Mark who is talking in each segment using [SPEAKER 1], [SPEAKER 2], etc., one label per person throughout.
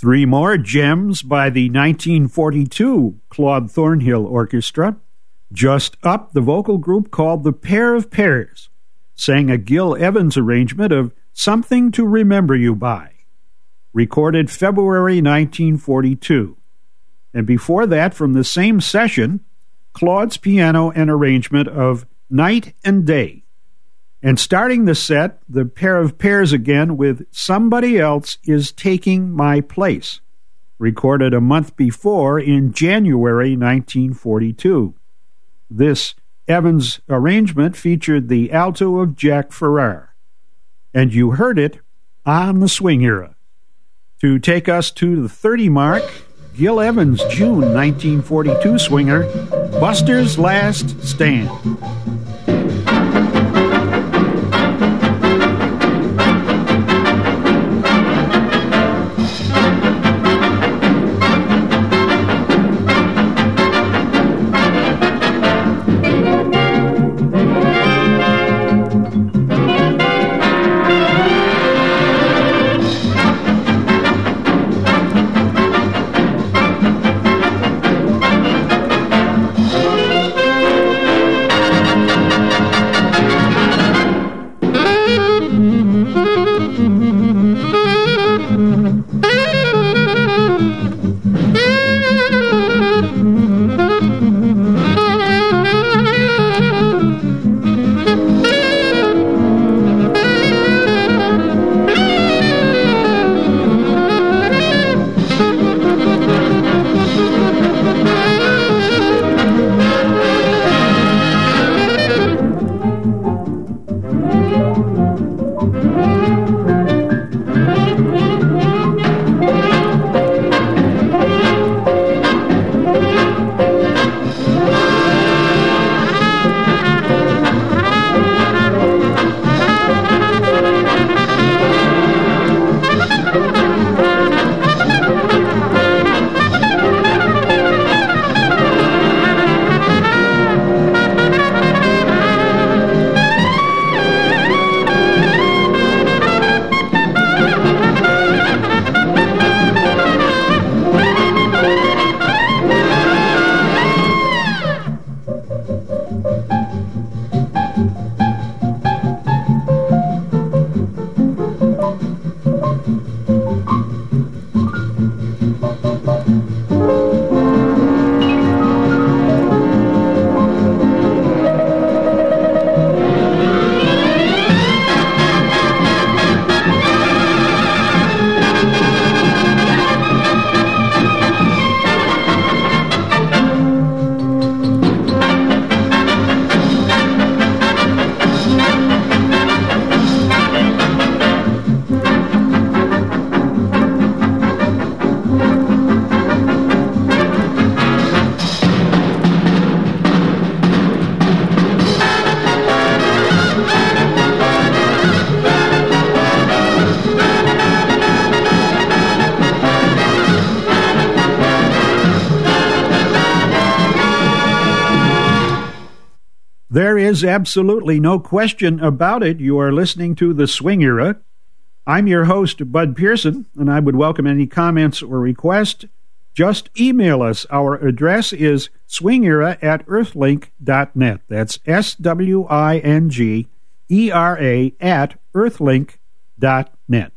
[SPEAKER 1] Three more gems by the 1942 Claude Thornhill Orchestra. Just Up, the vocal group called the Pair of Pairs, sang a Gil Evans arrangement of Something to Remember You By, recorded February 1942. And before that, from the same session, Claude's piano and arrangement of Night and Day. And starting the set, the Pair of Pairs again with Somebody Else Is Taking My Place, recorded a month before in January 1942. This Evans arrangement featured the alto of Jack Farrar. And you heard it on the Swing Era. To take us to the 30 mark, Gil Evans' June 1942 swinger, Buster's Last Stand. There is absolutely no question about it. You are listening to The Swing Era. I'm your host, Bud Pearson, and I would welcome any comments or requests. Just email us. Our address is swingera@earthlink.net. That's SWINGERA @earthlink.net.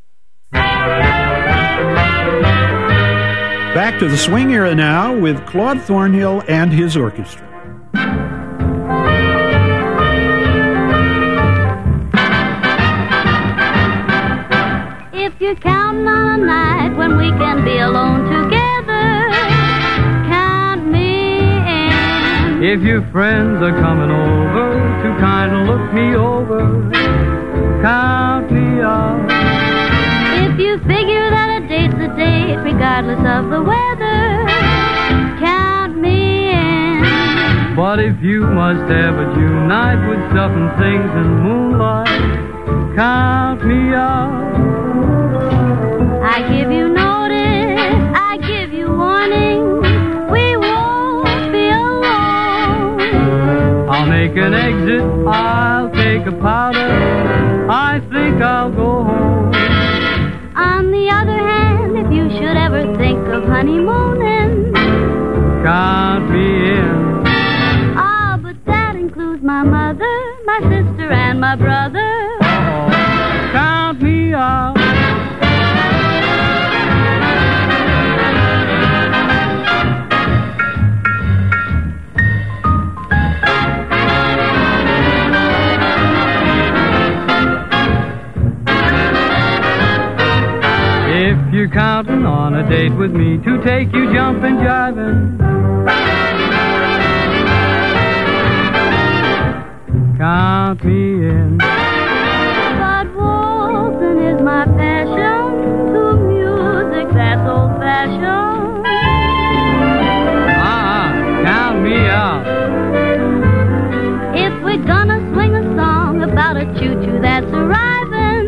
[SPEAKER 1] Back to The Swing Era now with Claude Thornhill and his orchestra.
[SPEAKER 2] If you're counting on a night when we can be alone together, count me in.
[SPEAKER 3] If your friends are coming over to kind of look me over, count me out.
[SPEAKER 2] If you figure that a date's a date regardless of the weather, count me in.
[SPEAKER 3] But if you must have a June night with stuff and things and moonlight, count me out.
[SPEAKER 2] I give you notice, I give you warning, we won't be alone.
[SPEAKER 3] I'll make an exit, I'll take a powder, I think I'll go home.
[SPEAKER 2] On the other hand, if you should ever sister and my brother.
[SPEAKER 3] Count me out. If you're counting on a date with me to take you jumping, jiving, count me in.
[SPEAKER 2] But waltzing is my passion, to music that's old-fashioned.
[SPEAKER 3] Count me out.
[SPEAKER 2] If we're gonna swing a song about a choo-choo that's arriving,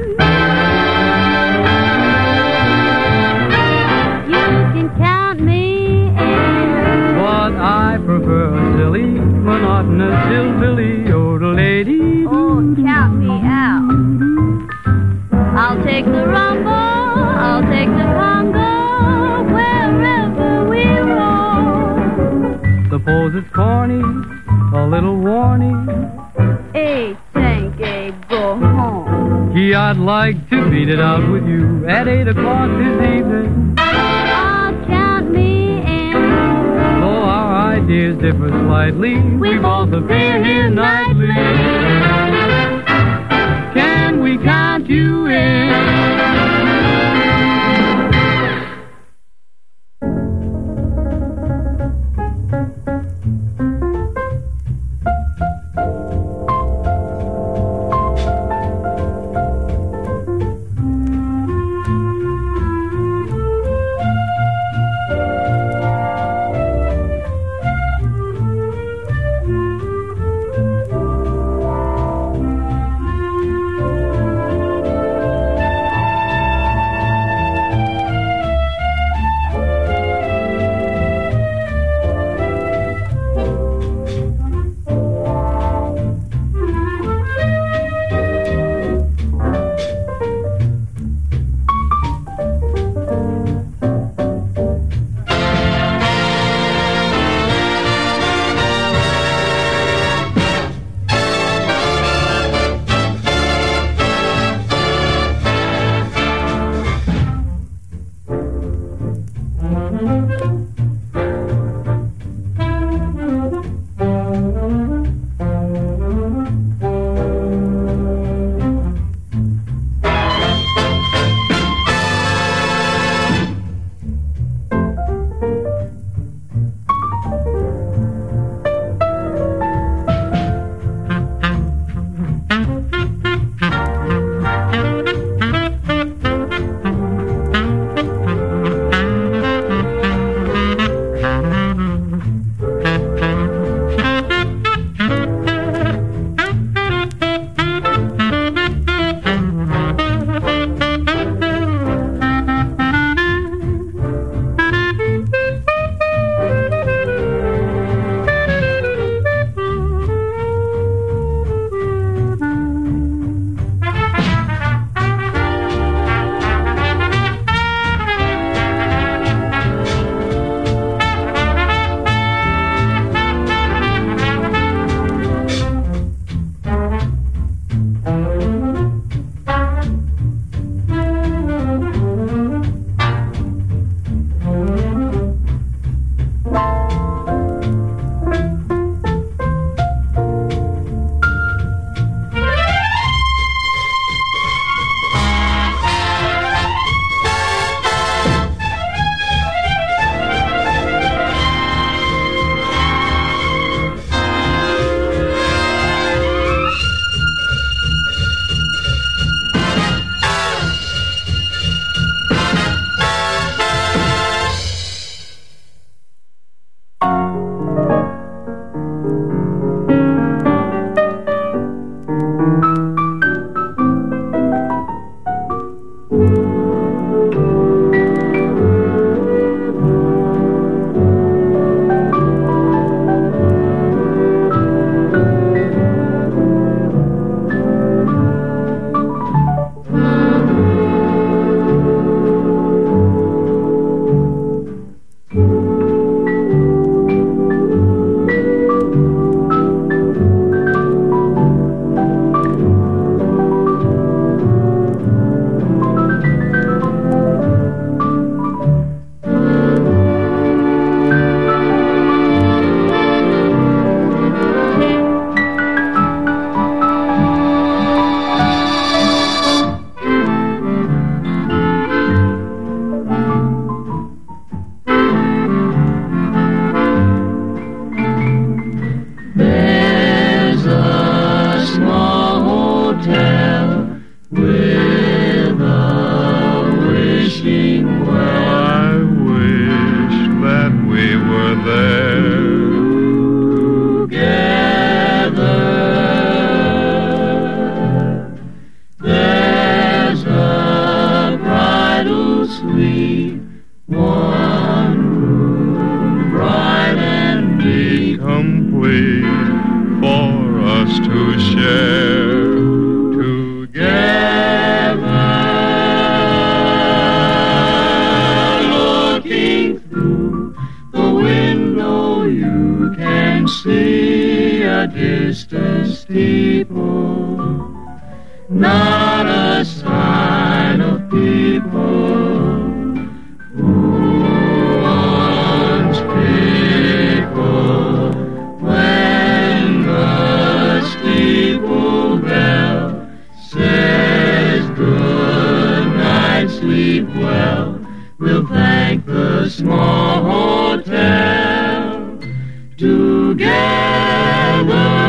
[SPEAKER 2] you can count me in.
[SPEAKER 3] But I prefer a silly, monotonous hillbilly lady.
[SPEAKER 2] Oh, count me out. I'll take the rumble, I'll take the conga, wherever we roll.
[SPEAKER 3] Suppose it's corny, a little warning.
[SPEAKER 2] Hey, Tank, go home.
[SPEAKER 3] Gee, I'd like to beat it out with you at 8 o'clock this evening.
[SPEAKER 2] Oh, count me in.
[SPEAKER 3] Though our ideas differ slightly, we both appear here nightly. Can we count you in?
[SPEAKER 4] sweet, one room bright and neat,
[SPEAKER 5] complete for us to share together.
[SPEAKER 4] Looking through the window you can see a distant steeple, not a sign of people who once people. When the steeple bell says good night, sleep well, we'll thank the small hotel together.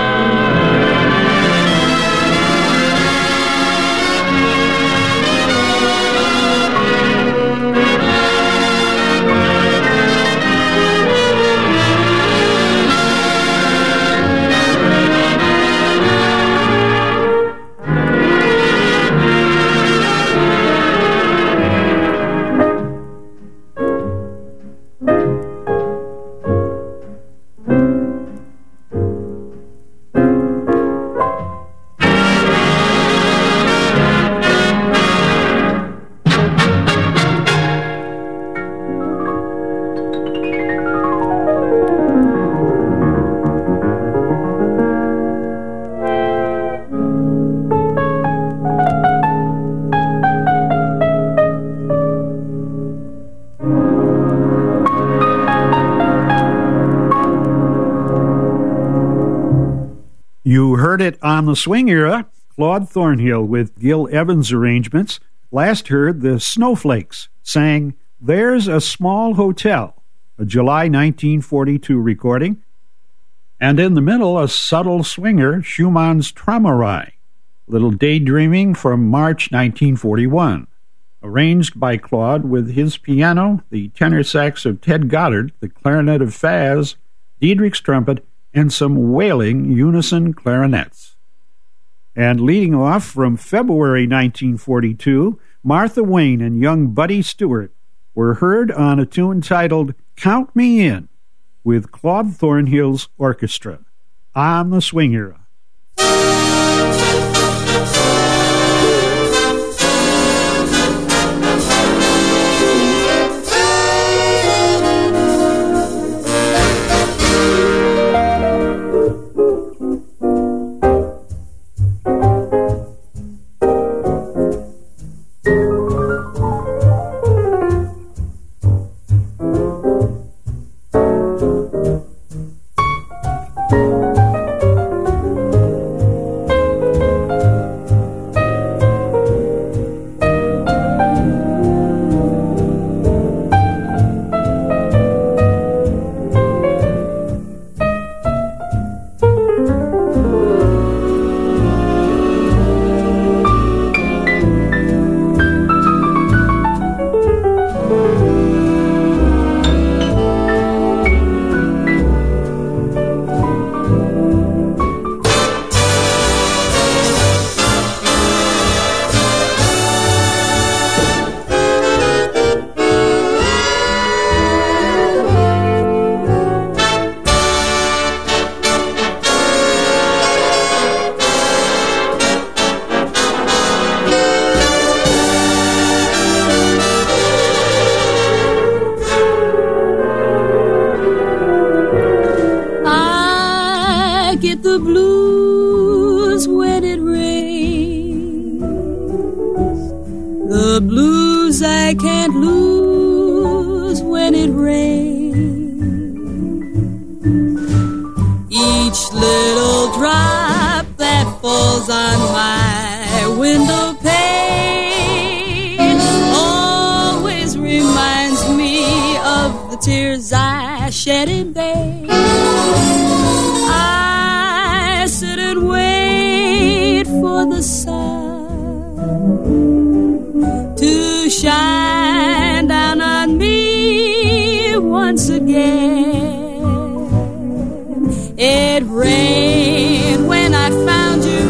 [SPEAKER 1] You heard it on the Swing Era, Claude Thornhill with Gil Evans arrangements. Last heard the Snowflakes sang There's a Small Hotel, a July 1942 recording. And in the middle, a subtle swinger, Schumann's Traumerei, Little Daydreaming from March 1941, arranged by Claude with his piano, the tenor sax of Ted Goddard, the clarinet of Faz, Diedrich's trumpet, and some wailing unison clarinets. And leading off from February 1942, Martha Wayne and young Buddy Stewart were heard on a tune titled Count Me In with Claude Thornhill's orchestra on the Swing Era.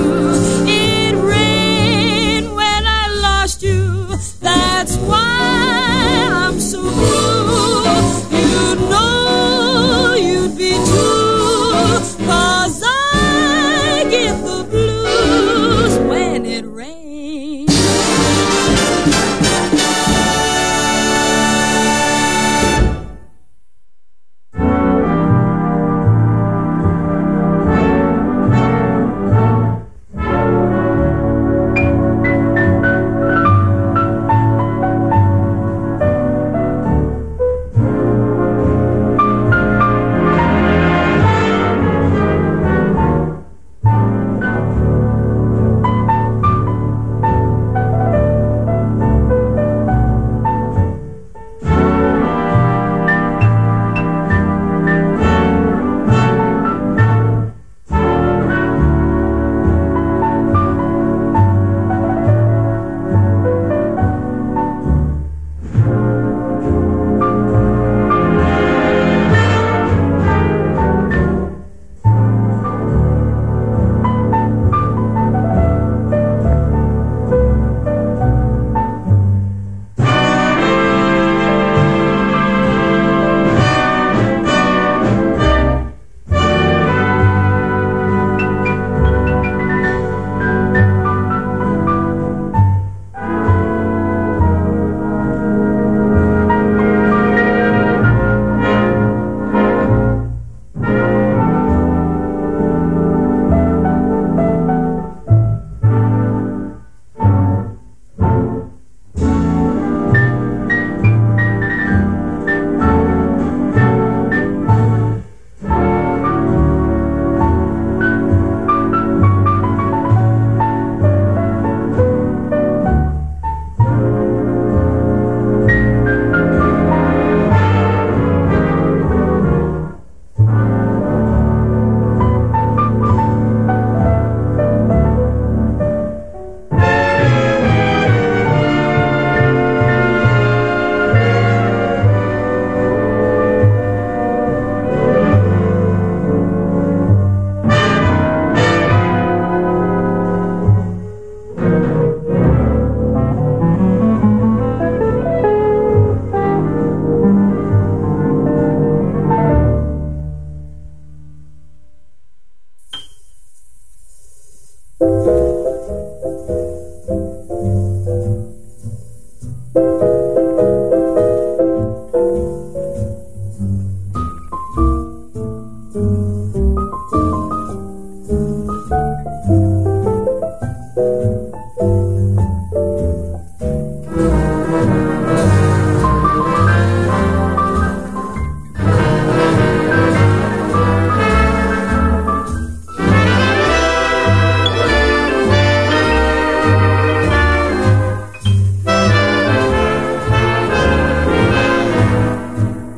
[SPEAKER 6] That's why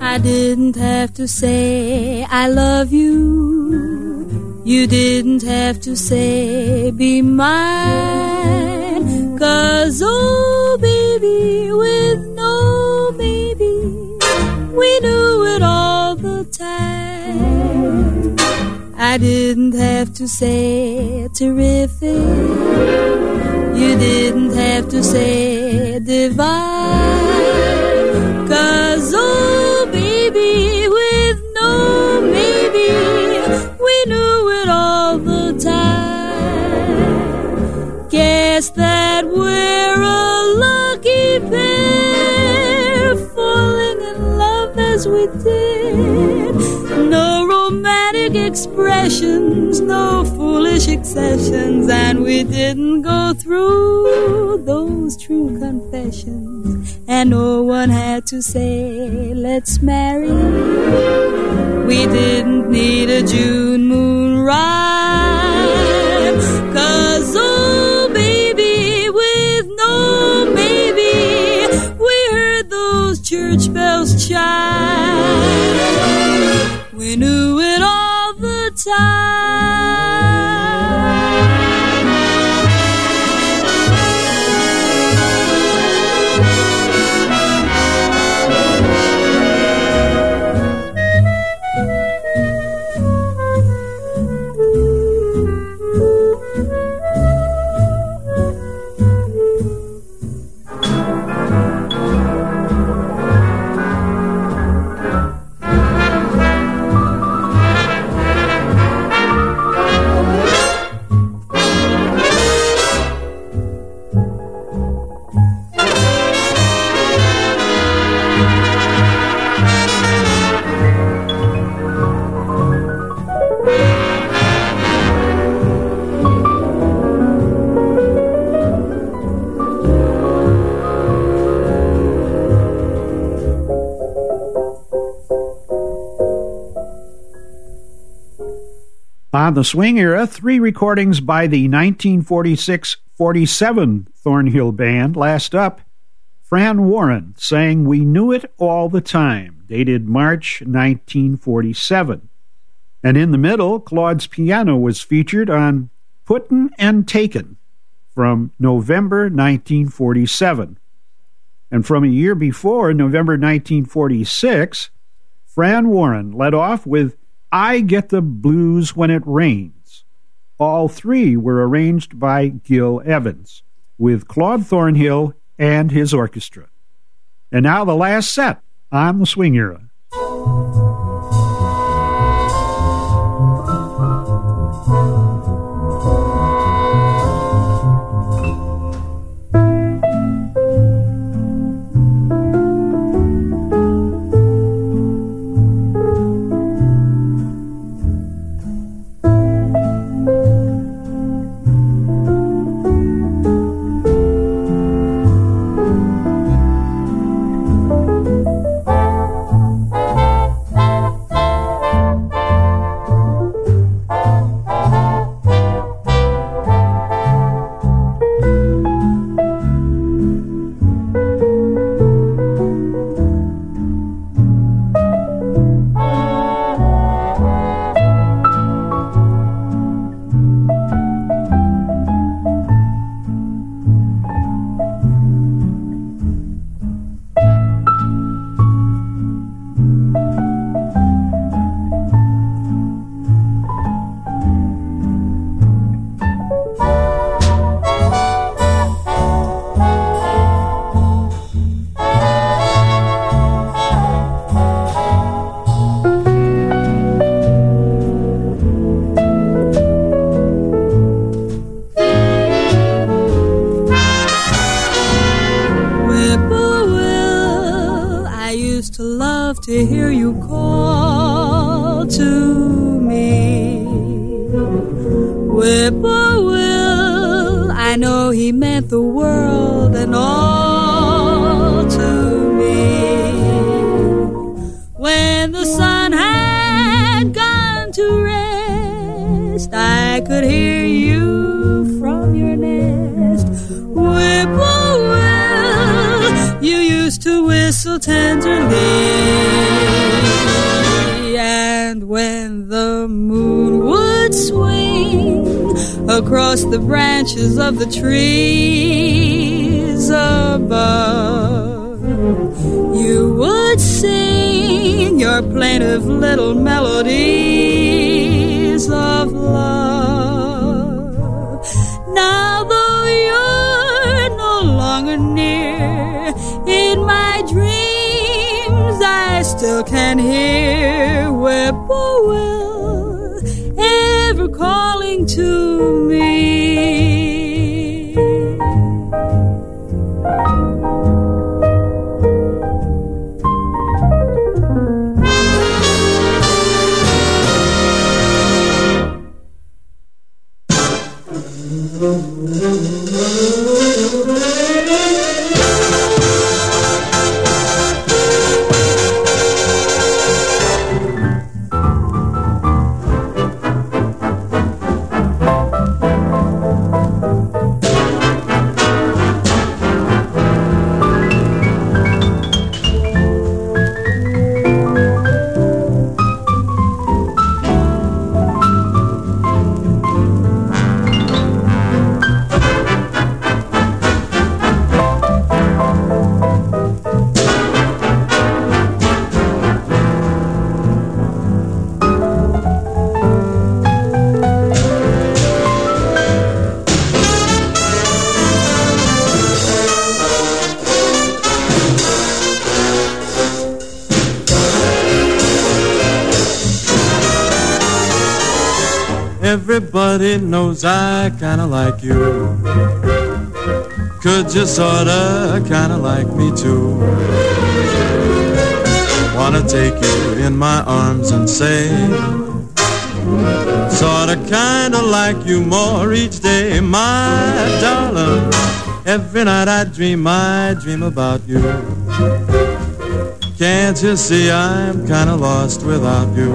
[SPEAKER 6] I didn't have to say I love you. You didn't have to say be mine. 'Cause oh baby, with no maybe, we knew it all the time. I didn't have to say terrific. You didn't have to say divine. 'Cause oh baby, with no maybe, we knew it all the time. Guess that we're a lucky pair, falling in love as we did. No romantic expressions, no foolish excessions, and we didn't go through those true confessions. And no one had to say, let's marry. We didn't need a June moon rhyme. 'Cause oh baby, with no maybe, we heard those church bells chime. We knew it all the time.
[SPEAKER 1] On the swing era, 3 recordings by the 1946-47 Thornhill Band. Last up, Fran Warren sang We Knew It All the Time, dated March 1947. And in the middle, Claude's piano was featured on Puttin' and Takin' from November 1947. And from a year before, November 1946, Fran Warren led off with I Get the Blues When It Rains. All 3 were arranged by Gil Evans, with Claude Thornhill and his orchestra. And now the last set on the swing era.
[SPEAKER 6] To hear you call to me, Whippoorwill, I know he meant the world and all to me. When the sun had gone to rest, I could hear you from your nest. Whippoorwill, you used to whistle tenderly. the branches of the trees above, you would sing your plaintive little melodies of love. Now though you're no longer near, in my dreams I still can hear whippoorwill ever calling to me.
[SPEAKER 7] Everybody knows I kinda like you. Could you sorta kinda like me too? Wanna take you in my arms and say, sorta kinda like you more each day, my darling. Every night I dream about you. Can't you see I'm kinda lost without you?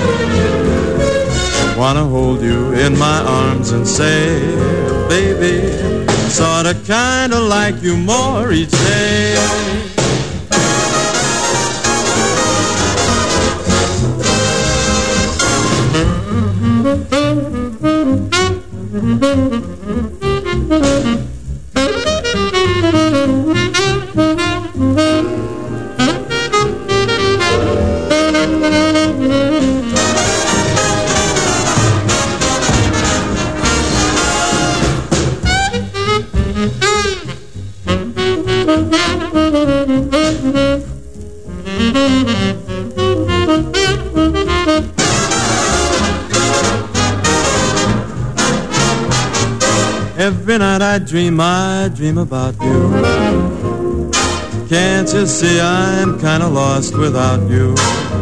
[SPEAKER 7] Wanna hold you in my arms and say, baby, sorta kinda like you more each day. Every night I dream about you. Can't you see I'm kinda lost without you?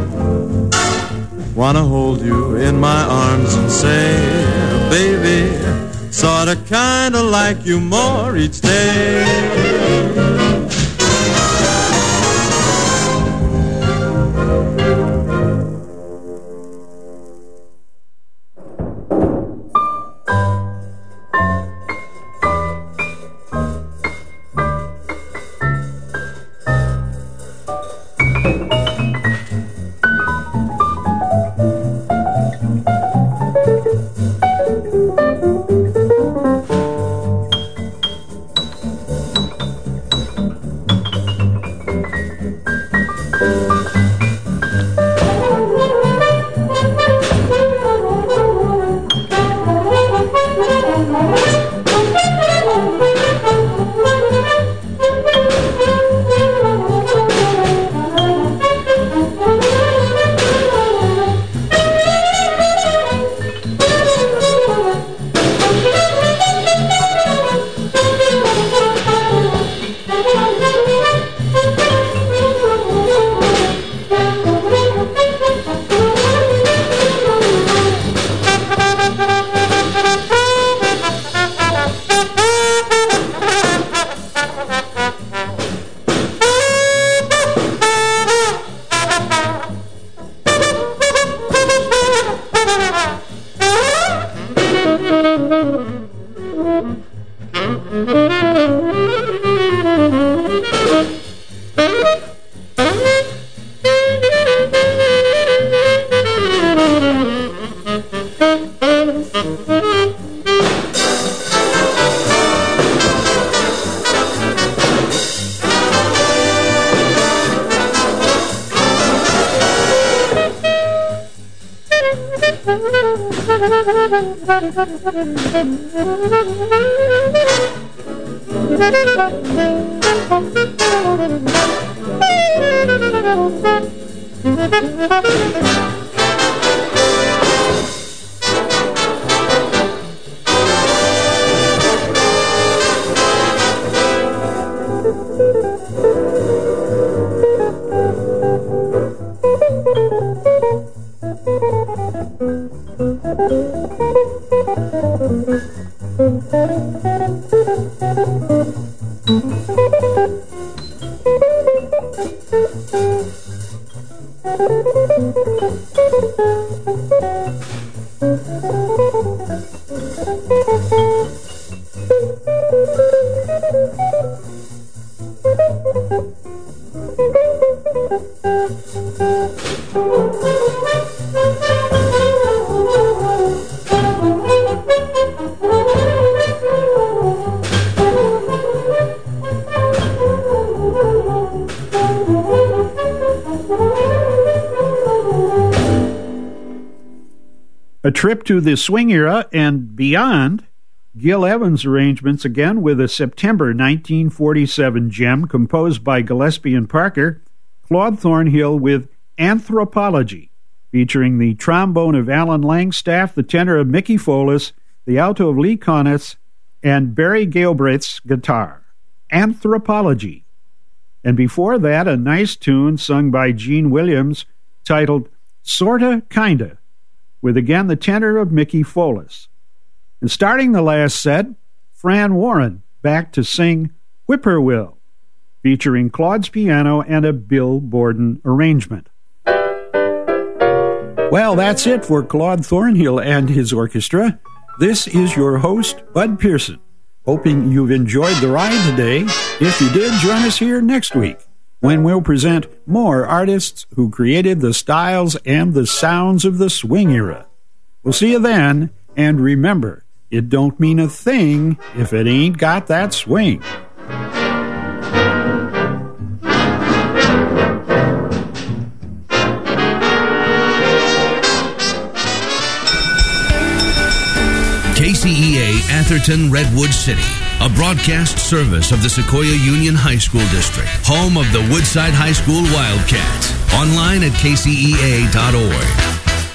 [SPEAKER 7] Wanna hold you in my arms and say, baby, sorta kinda like you more each day.
[SPEAKER 1] A trip to the swing era and beyond, Gil Evans arrangements again with a September 1947 gem composed by Gillespie and Parker, Claude Thornhill with Anthropology, featuring the trombone of Alan Langstaff, the tenor of Mickey Folis, the alto of Lee Konitz, and Barry Galbraith's guitar. Anthropology. And before that, a nice tune sung by Gene Williams titled Sorta Kinda, with again the tenor of Mickey Folis. And starting the last set, Fran Warren back to sing Whippoorwill, featuring Claude's piano and a Bill Borden arrangement. Well, that's it for Claude Thornhill and his orchestra. This is your host, Bud Pearson. Hoping you've enjoyed the ride today. If you did, join us here next week, when we'll present more artists who created the styles and the sounds of the swing era. We'll see you then, and remember, it don't mean a thing if it ain't got that swing.
[SPEAKER 8] KCEA Atherton Redwood City, a broadcast service of the Sequoia Union High School District, home of the Woodside High School Wildcats. Online at kcea.org.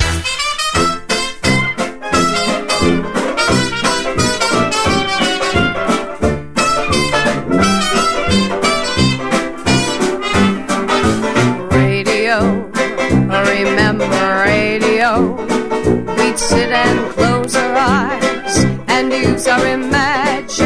[SPEAKER 9] We'd sit and close our eyes and use our imagination.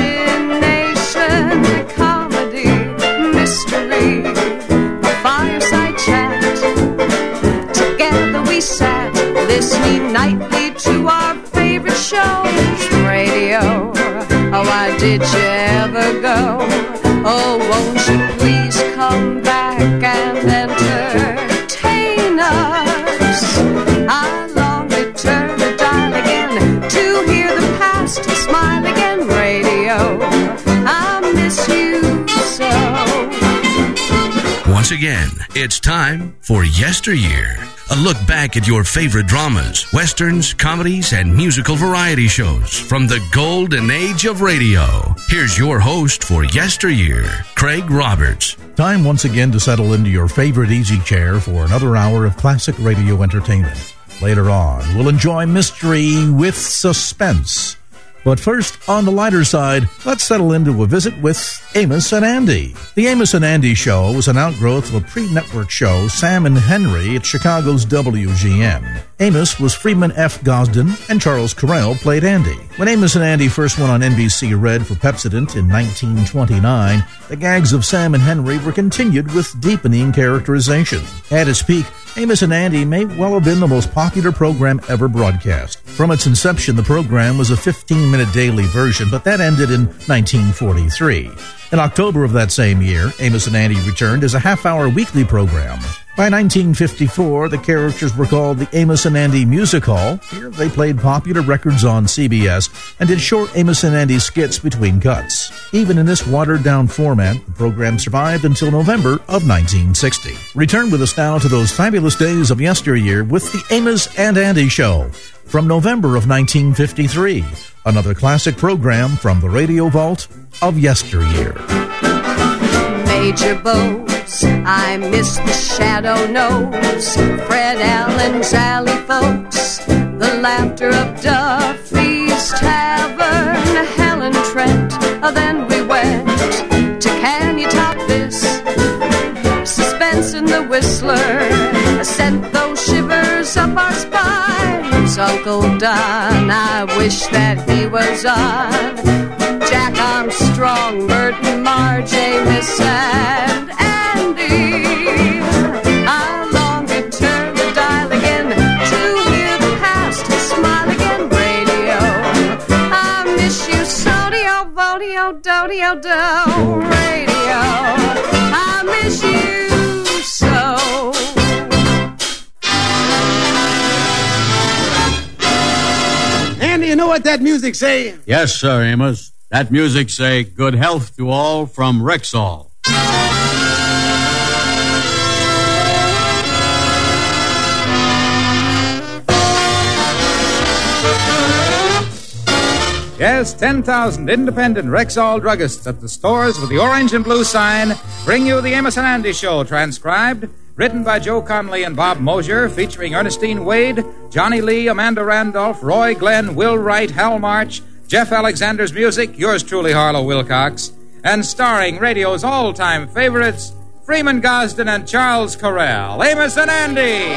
[SPEAKER 9] Comedy, mystery, a fireside chat. Together we sat, listening nightly to our favorite shows. Radio, oh, why did you ever go? Oh, won't you please come back and entertain us? I long to turn the dial again to hear the past smile again. Radio, I miss you so.
[SPEAKER 8] Once again, it's time for Yesteryear. A look back at your favorite dramas, westerns, comedies, and musical variety shows from the golden age of radio. Here's your host for Yesteryear, Craig Roberts.
[SPEAKER 10] Time once again to settle into your favorite easy chair for another hour of classic radio entertainment. Later on, we'll enjoy mystery with suspense. But first, on the lighter side, let's settle into a visit with Amos and Andy. The Amos and Andy Show was an outgrowth of a pre-network show, Sam and Henry, at Chicago's WGN. Amos was Freeman F. Gosden, and Charles Correll played Andy. When Amos and Andy first went on NBC Red for Pepsodent in 1929, the gags of Sam and Henry were continued with deepening characterization. At its peak, Amos and Andy may well have been the most popular program ever broadcast. From its inception, the program was a 15-minute daily version, but that ended in 1943. In October of that same year, Amos and Andy returned as a half-hour weekly program. By 1954, the characters were called the Amos and Andy Music Hall. Here, they played popular records on CBS and did short Amos and Andy skits between cuts. Even in this watered-down format, the program survived until November of 1960. Return with us now to those fabulous days of yesteryear with the Amos and Andy Show. from November of 1953. Another classic program from the Radio Vault of yesteryear.
[SPEAKER 9] Major Bose, I miss the Shadow Nose, Fred Allen's Alley Folks, the laughter of Duffy's Tavern, Helen Trent. Then we went to Can You Top This? Suspense in the Whistler sent those shivers up our spines. Uncle Don, I wish that he was on. Jack Armstrong, Burton, Marge, Amos, and Andy. I long to turn the dial again to hear the past smile again. Radio, I miss you, Sodio, Vodio, Dodio, Do. Radio, I miss you so.
[SPEAKER 11] Andy, you know what that music say?
[SPEAKER 12] Yes, sir, Amos. That music say, good health to all from Rexall.
[SPEAKER 13] Yes, 10,000 independent Rexall druggists at the stores with the orange and blue sign bring you the Amos and Andy Show, transcribed, written by Joe Conley and Bob Mosier, featuring Ernestine Wade, Johnny Lee, Amanda Randolph, Roy Glenn, Will Wright, Hal March, Jeff Alexander's music, yours truly, Harlow Wilcox, and starring radio's all-time favorites, Freeman Gosden and Charles Correll. Amos and Andy!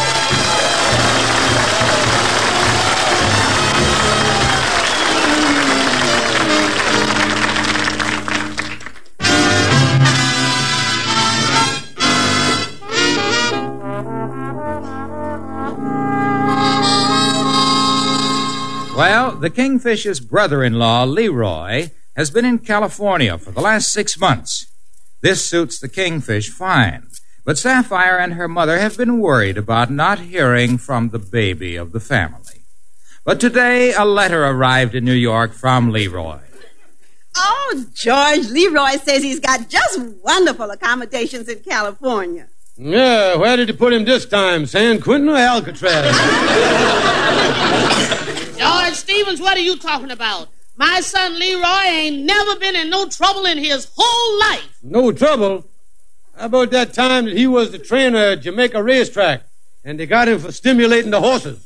[SPEAKER 13] Well, the Kingfish's brother-in-law, Leroy, has been in California for the last 6 months. This suits the Kingfish fine, but Sapphire and her mother have been worried about not hearing from the baby of the family. But today, a letter arrived in New York from Leroy.
[SPEAKER 14] Oh, George, Leroy says he's got just wonderful accommodations in California.
[SPEAKER 11] Yeah, where did you put him this time, San Quentin or Alcatraz?
[SPEAKER 15] George Stevens, what are you talking about? My son Leroy ain't never been in no trouble in his whole life.
[SPEAKER 11] No trouble? How about that time that he was the trainer at Jamaica Racetrack and they got him for stimulating the horses?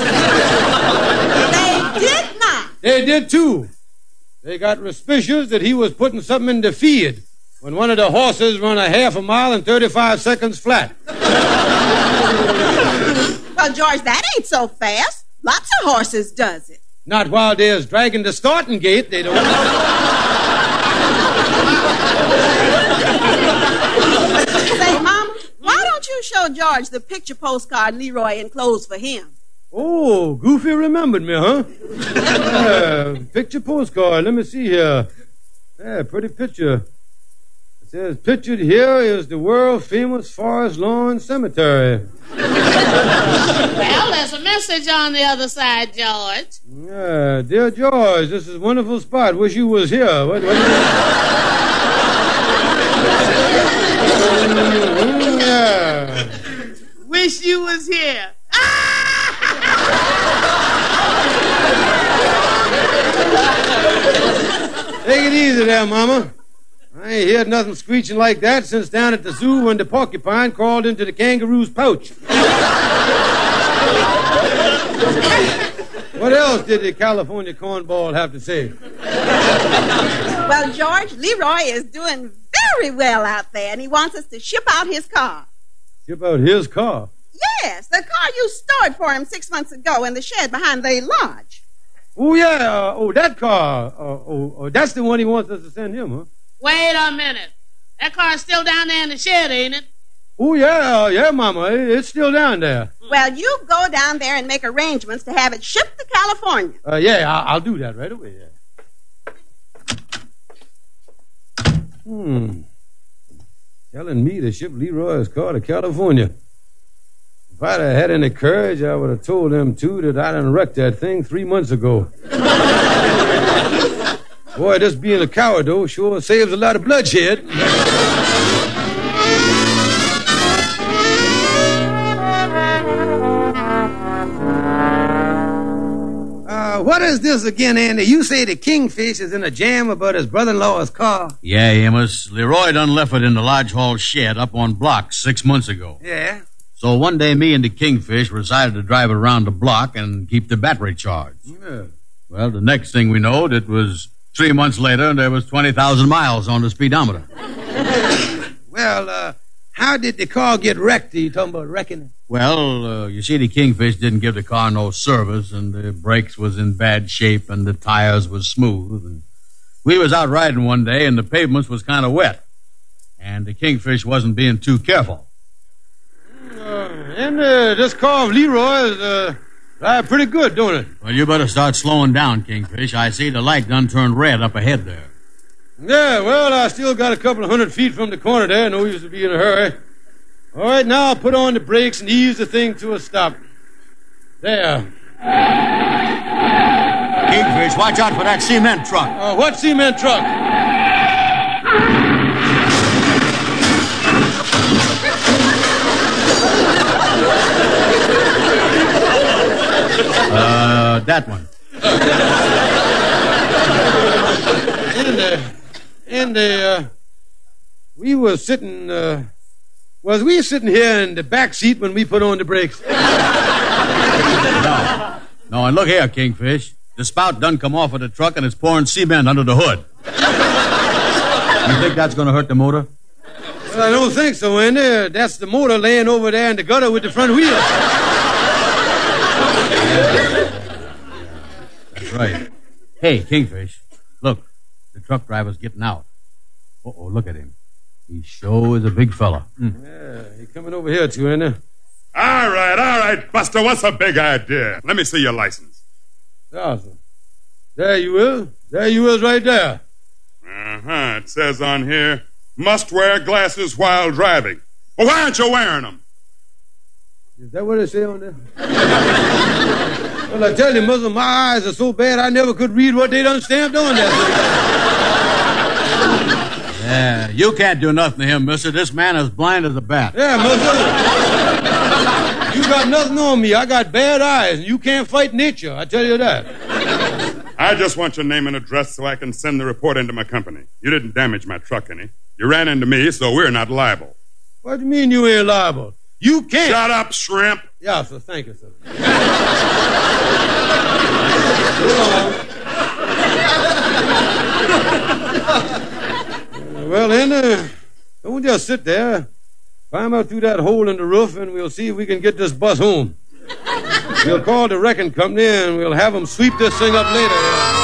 [SPEAKER 14] They did not.
[SPEAKER 11] They did too. They got suspicious that he was putting something in the feed when one of the horses run a half a mile in 35 seconds flat.
[SPEAKER 14] Well, George, that ain't so fast. Lots of horses does it.
[SPEAKER 11] Not while there's dragging the starting gate, they don't.
[SPEAKER 14] Say, Mama, why don't you show George the picture postcard Leroy enclosed for him?
[SPEAKER 11] Oh, Goofy remembered me, huh? Picture postcard. Let me see here. Yeah, pretty picture. It says, pictured here is the world-famous Forest Lawn Cemetery.
[SPEAKER 15] Well, there's a message on the other side, George.
[SPEAKER 11] Yeah, dear George, this is a wonderful spot. Wish you was here. What yeah.
[SPEAKER 15] Wish you was here.
[SPEAKER 11] Take it easy there, Mama. I ain't heard nothing screeching like that since down at the zoo when the porcupine crawled into the kangaroo's pouch. What else did the California cornball have to say?
[SPEAKER 14] Well, George, Leroy is doing very well out there, and he wants us to ship out his car.
[SPEAKER 11] Ship out his car?
[SPEAKER 14] Yes, the car you stored for him 6 months ago in the shed behind the lodge.
[SPEAKER 11] Oh, yeah. That car. That's the one he wants us to send him, huh?
[SPEAKER 15] Wait a minute. That car's still down there in the shed, ain't it?
[SPEAKER 11] Oh, yeah, Mama. It's still down there.
[SPEAKER 14] Well, you go down there and make arrangements to have it shipped to California.
[SPEAKER 11] Yeah, I'll do that right away. Yeah. Telling me to ship Leroy's car to California. If I'd have had any courage, I would have told them, too, that I done wrecked that thing 3 months ago. Boy, just being a coward, though, sure saves a lot of bloodshed. where's this again, Andy? You say the Kingfish is in a jam about his brother-in-law's car.
[SPEAKER 12] Yeah, Amos. Leroy done left it in the Lodge Hall shed up on block 6 months ago.
[SPEAKER 11] Yeah?
[SPEAKER 12] So one day me and the Kingfish decided to drive it around the block and keep the battery charged.
[SPEAKER 11] Yeah.
[SPEAKER 12] Well, the next thing we knowed, it was 3 months later and there was 20,000 miles on the speedometer.
[SPEAKER 11] Well, how did the car get wrecked? Are you talking about wrecking it?
[SPEAKER 12] Well, you see, the Kingfish didn't give the car no service, and the brakes was in bad shape, and the tires was smooth. And we was out riding one day, and the pavements was kind of wet, and the Kingfish wasn't being too careful.
[SPEAKER 11] And this car of Leroy is driving pretty good, don't it?
[SPEAKER 12] Well, you better start slowing down, Kingfish. I see the light done turned red up ahead there.
[SPEAKER 11] Yeah, well, I still got a couple of 100 feet from the corner there. No use to be in a hurry. All right, now I'll put on the brakes and ease the thing to a stop. There.
[SPEAKER 12] Kingfish, watch out for that cement truck.
[SPEAKER 11] What cement truck?
[SPEAKER 12] That one.
[SPEAKER 11] We were sitting, was we sitting here in the back seat when we put on the brakes?
[SPEAKER 12] No, and look here, Kingfish. The spout done come off of the truck and it's pouring cement under the hood. You think that's going to hurt the motor?
[SPEAKER 11] Well, I don't think so, Andy. That's the motor laying over there in the gutter with the front wheel.
[SPEAKER 12] That's right. Hey, Kingfish, look. The truck driver's getting out. Uh-oh, look at him. He sure is a big fella.
[SPEAKER 11] Yeah, he's coming over here too, Andy.
[SPEAKER 5] All right, Buster. What's a big idea? Let me see your license.
[SPEAKER 11] Awesome. There you is. There you is right there.
[SPEAKER 5] Uh-huh. It says on here, must wear glasses while driving. Well, why aren't you wearing them?
[SPEAKER 11] Is that what it say on there? Well, I tell you, Muslim, my eyes are so bad I never could read what they done stamped on that.
[SPEAKER 12] Yeah, you can't do nothing to him, mister. This man is blind as a bat.
[SPEAKER 11] Yeah, Muslim. You got nothing on me. I got bad eyes, and you can't fight nature. I tell you that.
[SPEAKER 5] I just want your name and address so I can send the report into my company. You didn't damage my truck any. You ran into me, so we're not liable.
[SPEAKER 11] What do you mean you ain't liable? You can't.
[SPEAKER 5] Shut up, shrimp.
[SPEAKER 11] Yeah, sir. Thank you, sir. Well, then, don't just sit there. Climb out through that hole in the roof, and we'll see if we can get this bus home. We'll call the wrecking company, and we'll have them sweep this thing up later.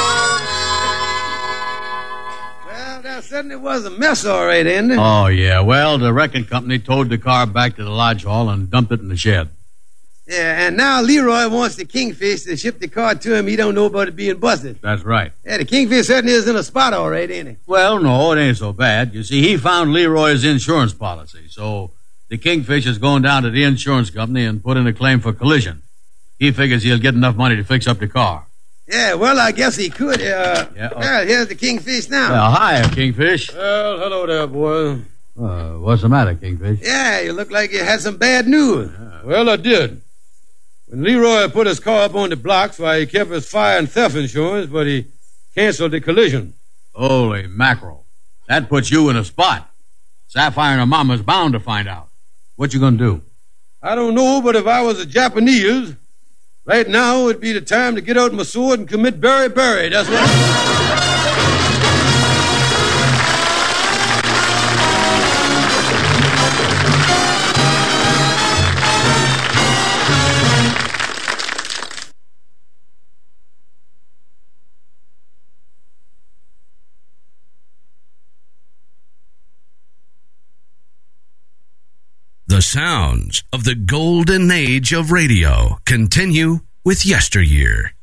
[SPEAKER 11] Well, that certainly was a mess, all right, Andy.
[SPEAKER 12] Oh, yeah. Well, the wrecking company towed the car back to the Lodge Hall and dumped it in the shed.
[SPEAKER 11] Yeah, and now Leroy wants the Kingfish to ship the car to him. He don't know about it being busted.
[SPEAKER 12] That's right.
[SPEAKER 11] Yeah, the Kingfish certainly is in a spot, all right, ain't he?
[SPEAKER 12] Well, no, it ain't so bad. You see, he found Leroy's insurance policy, so the Kingfish is going down to the insurance company and put in a claim for collision. He figures he'll get enough money to fix up the car.
[SPEAKER 11] Yeah, well, I guess he could. Here's the Kingfish now.
[SPEAKER 12] Well, hi, Kingfish.
[SPEAKER 11] Well, hello there, boy.
[SPEAKER 12] What's the matter, Kingfish?
[SPEAKER 11] Yeah, you look like you had some bad news. Yeah. Well, I did. When Leroy put his car up on the blocks, he kept his fire and theft insurance, but he canceled the collision.
[SPEAKER 12] Holy mackerel. That puts you in a spot. Sapphire and her mama's bound to find out. What you gonna do?
[SPEAKER 11] I don't know, but if I was a Japanese, right now would be the time to get out my sword and commit berry. That's what
[SPEAKER 8] The sounds of the golden age of radio continue with Yesteryear.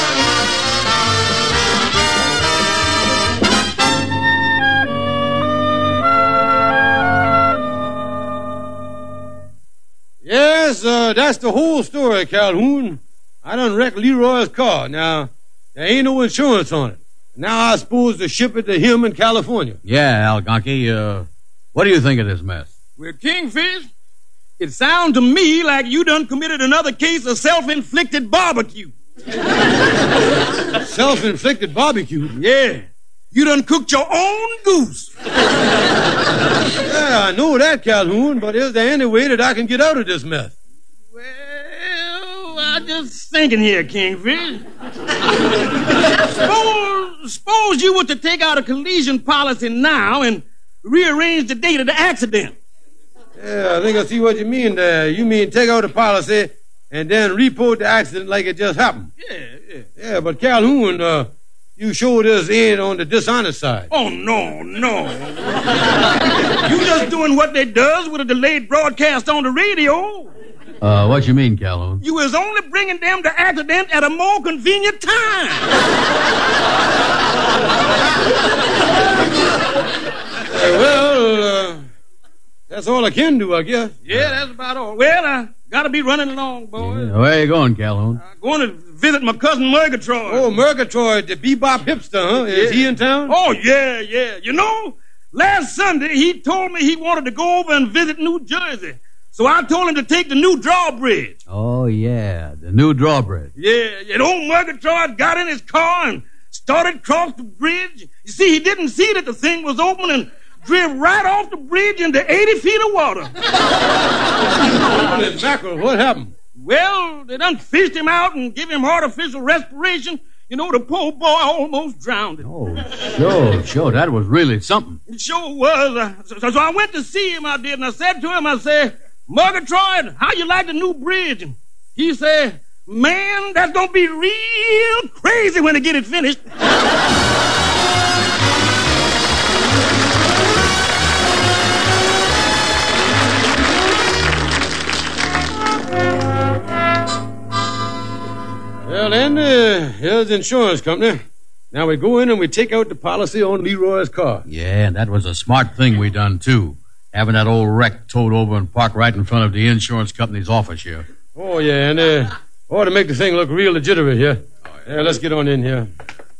[SPEAKER 11] Yes, that's the whole story, Calhoun. I done wrecked Leroy's car. Now, there ain't no insurance on it. Now I suppose to ship it to him in California.
[SPEAKER 12] Yeah, Algonquin, what do you think of this mess?
[SPEAKER 16] Well, Kingfish, it sounds to me like you done committed another case of self-inflicted barbecue.
[SPEAKER 11] Self-inflicted barbecue?
[SPEAKER 16] Yeah. You done cooked your own goose.
[SPEAKER 11] Yeah, I know that, Calhoun, but is there any way that I can get out of this mess?
[SPEAKER 16] Well, I'm just thinking here, Kingfish. Suppose you were to take out a collision policy now and rearrange the date of the accident.
[SPEAKER 11] Yeah, I think I see what you mean there. You mean take out a policy and then report the accident like it just happened.
[SPEAKER 16] Yeah.
[SPEAKER 11] Yeah, but Calhoun, you sure this ain't on the dishonest side.
[SPEAKER 16] Oh, no. You just doing what they does with a delayed broadcast on the radio.
[SPEAKER 12] What you mean, Calhoun?
[SPEAKER 16] You is only bringing them the accident at a more convenient time.
[SPEAKER 11] That's all I can do, I guess.
[SPEAKER 16] Yeah, that's about all. Well, I gotta be running along, boys.
[SPEAKER 12] Yeah, where you going, Calhoun?
[SPEAKER 16] I'm going to visit my cousin Murgatroyd.
[SPEAKER 11] Oh, Murgatroyd, the bebop hipster, huh? Is he in town?
[SPEAKER 16] Oh, yeah. You know, last Sunday he told me he wanted to go over and visit New Jersey. So I told him to take the new drawbridge.
[SPEAKER 12] Oh, yeah, the new drawbridge.
[SPEAKER 16] Yeah, and old Murgatroyd got in his car and started across the bridge. You see, he didn't see that the thing was open and drove right off the bridge into 80 feet of water.
[SPEAKER 11] Holy mackerel, what happened?
[SPEAKER 16] Well, they done fished him out and give him artificial respiration. You know, the poor boy almost drowned.
[SPEAKER 12] Oh, sure, that was really something.
[SPEAKER 16] It sure was. So I went to see him, I did, and I said to him, I said, Murgatroyd, how you like the new bridge? And he said, man, that's gonna be real crazy when they get it finished.
[SPEAKER 11] Well, then, here's the insurance company. Now we go in and we take out the policy on Leroy's car.
[SPEAKER 12] Yeah, and that was a smart thing we done, too. Having that old wreck towed over and parked right in front of the insurance company's office here.
[SPEAKER 11] Oh, yeah, and ought to make the thing look real legitimate here. Yeah, let's get on in here.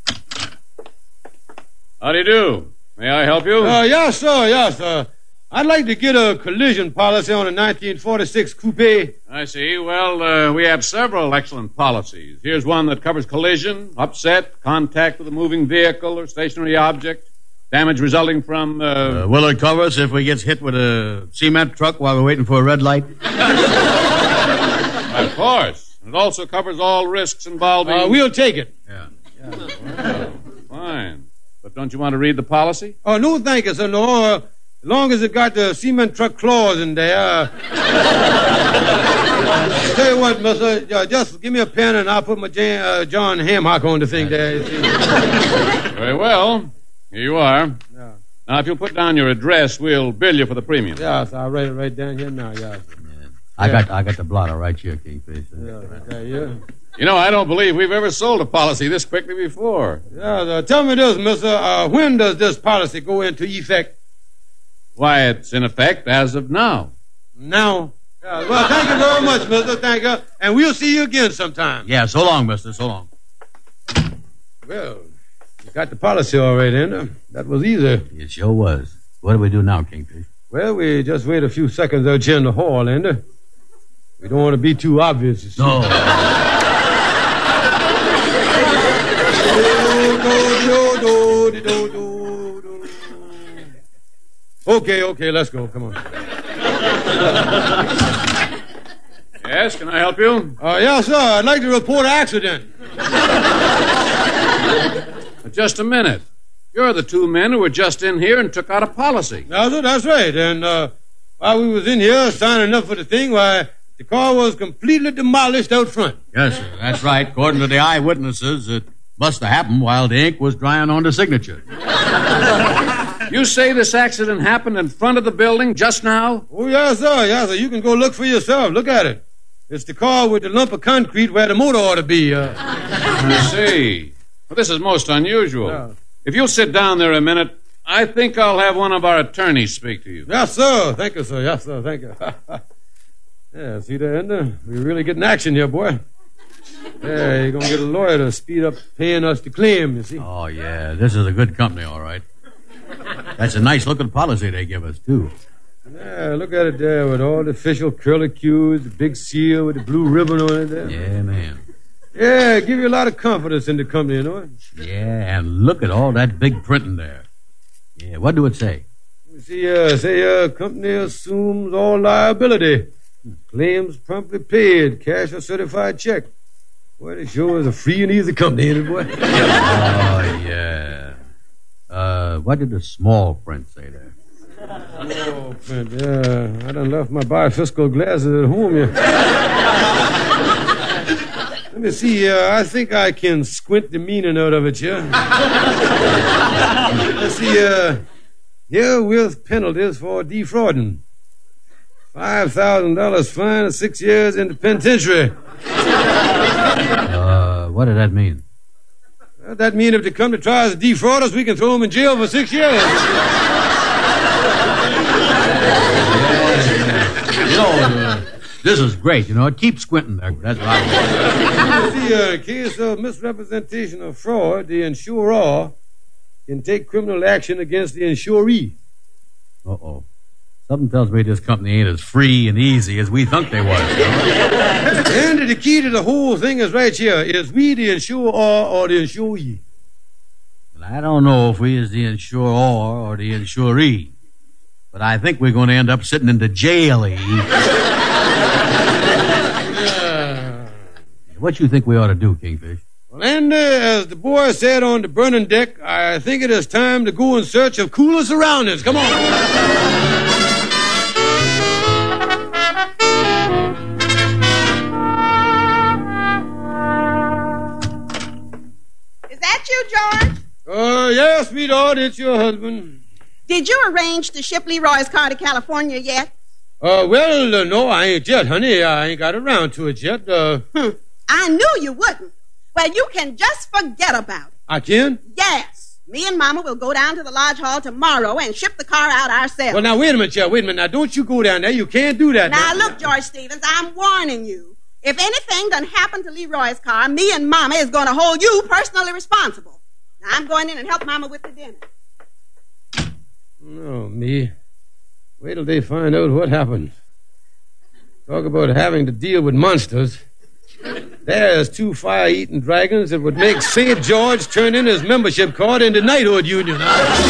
[SPEAKER 17] How do you do? May I help you?
[SPEAKER 11] Yes, sir. I'd like to get a collision policy on a 1946 coupe.
[SPEAKER 17] I see. Well, we have several excellent policies. Here's one that covers collision, upset, contact with a moving vehicle or stationary object, damage resulting from...
[SPEAKER 12] will it cover us if we gets hit with a cement truck while we're waiting for a red light?
[SPEAKER 17] Of course. It also covers all risks involving...
[SPEAKER 11] We'll take it.
[SPEAKER 17] Yeah. Fine. But don't you want to read the policy?
[SPEAKER 11] Oh, no, thank you, sir. No, as long as it got the cement truck clause in there. Tell you what, mister, just give me a pen and I'll put my John Hamhock on the thing there.
[SPEAKER 17] Very well. Here you are.
[SPEAKER 11] Yeah.
[SPEAKER 17] Now, if you'll put down your address, we'll bill you for the premium.
[SPEAKER 11] Yes, I'll write it right down here now, yes.
[SPEAKER 12] I got the blotter right here, Kingfish.
[SPEAKER 11] Yeah.
[SPEAKER 17] You know, I don't believe we've ever sold a policy this quickly before.
[SPEAKER 11] Yeah, tell me this, mister. When does this policy go into effect?
[SPEAKER 17] Why, it's in effect as of now.
[SPEAKER 11] Now? Yeah, well, thank you very much, mister. Thank you. And we'll see you again sometime.
[SPEAKER 12] Yeah, so long, mister. So long.
[SPEAKER 11] Well, you got the policy all right, in. That was easy.
[SPEAKER 12] It sure was. What do we do now, Kingfish?
[SPEAKER 11] Well, we just wait a few seconds out here in the hall, Ender. We don't want to be too obvious, you see.
[SPEAKER 12] No.
[SPEAKER 11] Okay, let's go. Come on.
[SPEAKER 17] Yes, can I help you?
[SPEAKER 11] Yes, sir. I'd like to report an accident.
[SPEAKER 17] Just a minute. You're the two men who were just in here and took out a policy.
[SPEAKER 11] That's right. And while we was in here signing up for the thing, why, the car was completely demolished out front.
[SPEAKER 12] Yes, sir. That's right. According to the eyewitnesses, it must have happened while the ink was drying on the signature.
[SPEAKER 17] You say this accident happened in front of the building just now?
[SPEAKER 11] Oh, yes, sir. Yes, sir. You can go look for yourself. Look at it. It's the car with the lump of concrete where the motor ought to be.
[SPEAKER 17] I see. Well, this is most unusual. Yeah. If you'll sit down there a minute, I think I'll have one of our attorneys speak to you.
[SPEAKER 11] Yes, sir. Thank you, sir. Yes, sir. Thank you. Yeah, see there, Ender? We're really getting action here, boy. Yeah, you're going to get a lawyer to speed up paying us the claim, you see.
[SPEAKER 12] Oh, yeah. This is a good company, all right. That's a nice-looking policy they give us, too.
[SPEAKER 11] Yeah, look at it there with all the official curlicues, the big seal with the blue ribbon on it there.
[SPEAKER 12] Yeah, man.
[SPEAKER 11] Yeah, give you a lot of confidence in the company, you know.
[SPEAKER 12] Yeah, and look at all that big printing there. Yeah, what do it say?
[SPEAKER 11] You see, company assumes all liability. Claims promptly paid, cash or certified check. Boy, they sure is a free and easy company, ain't it, boy?
[SPEAKER 12] Oh, yeah. What did the small print say there?
[SPEAKER 11] Small print, yeah. I done left my bifiscal glasses at home, yeah. Let me see, I think I can squint the meaning out of it, yeah. Let's see, herewith penalties for defrauding. $5,000 fine and 6 years in the penitentiary.
[SPEAKER 12] What did that mean?
[SPEAKER 11] Well, that means if the company tries to defraud us, we can throw them in jail for 6 years.
[SPEAKER 12] This is great, Keep squinting there. That's right.
[SPEAKER 11] See, in case of misrepresentation or fraud, the insurer can take criminal action against the insuree.
[SPEAKER 12] Uh-oh. Something tells me this company ain't as free and easy as we think they was.
[SPEAKER 11] And the key to the whole thing is right here. Is we the insurer or the insuree?
[SPEAKER 12] Well, I don't know if we is the insurer or the insuree. But I think we're going to end up sitting in the jail. What you think we ought to do, Kingfish?
[SPEAKER 11] Well, and as the boy said on the burning deck, I think it is time to go in search of cooler surroundings. Come on.
[SPEAKER 14] Is that you, George?
[SPEAKER 11] Yes, sweetheart, it's your husband.
[SPEAKER 14] Did you arrange to ship Leroy's car to California yet?
[SPEAKER 11] No, I ain't yet, honey. I ain't got around to it yet.
[SPEAKER 14] I knew you wouldn't. Well, you can just forget about it.
[SPEAKER 11] I can?
[SPEAKER 14] Yes. Me and Mama will go down to the lodge hall tomorrow and ship the car out ourselves.
[SPEAKER 11] Well, now, wait a minute. Now, don't you go down there. You can't do that.
[SPEAKER 14] Now, look, George Stevens, I'm warning you. If anything done happened to Leroy's car, me and Mama is going to hold you personally responsible. Now, I'm going in and help Mama with the dinner.
[SPEAKER 11] Oh, me. Wait till they find out what happened. Talk about having to deal with monsters. There's 2 fire-eating dragons that would make St. George turn in his membership card in the Knighthood Union.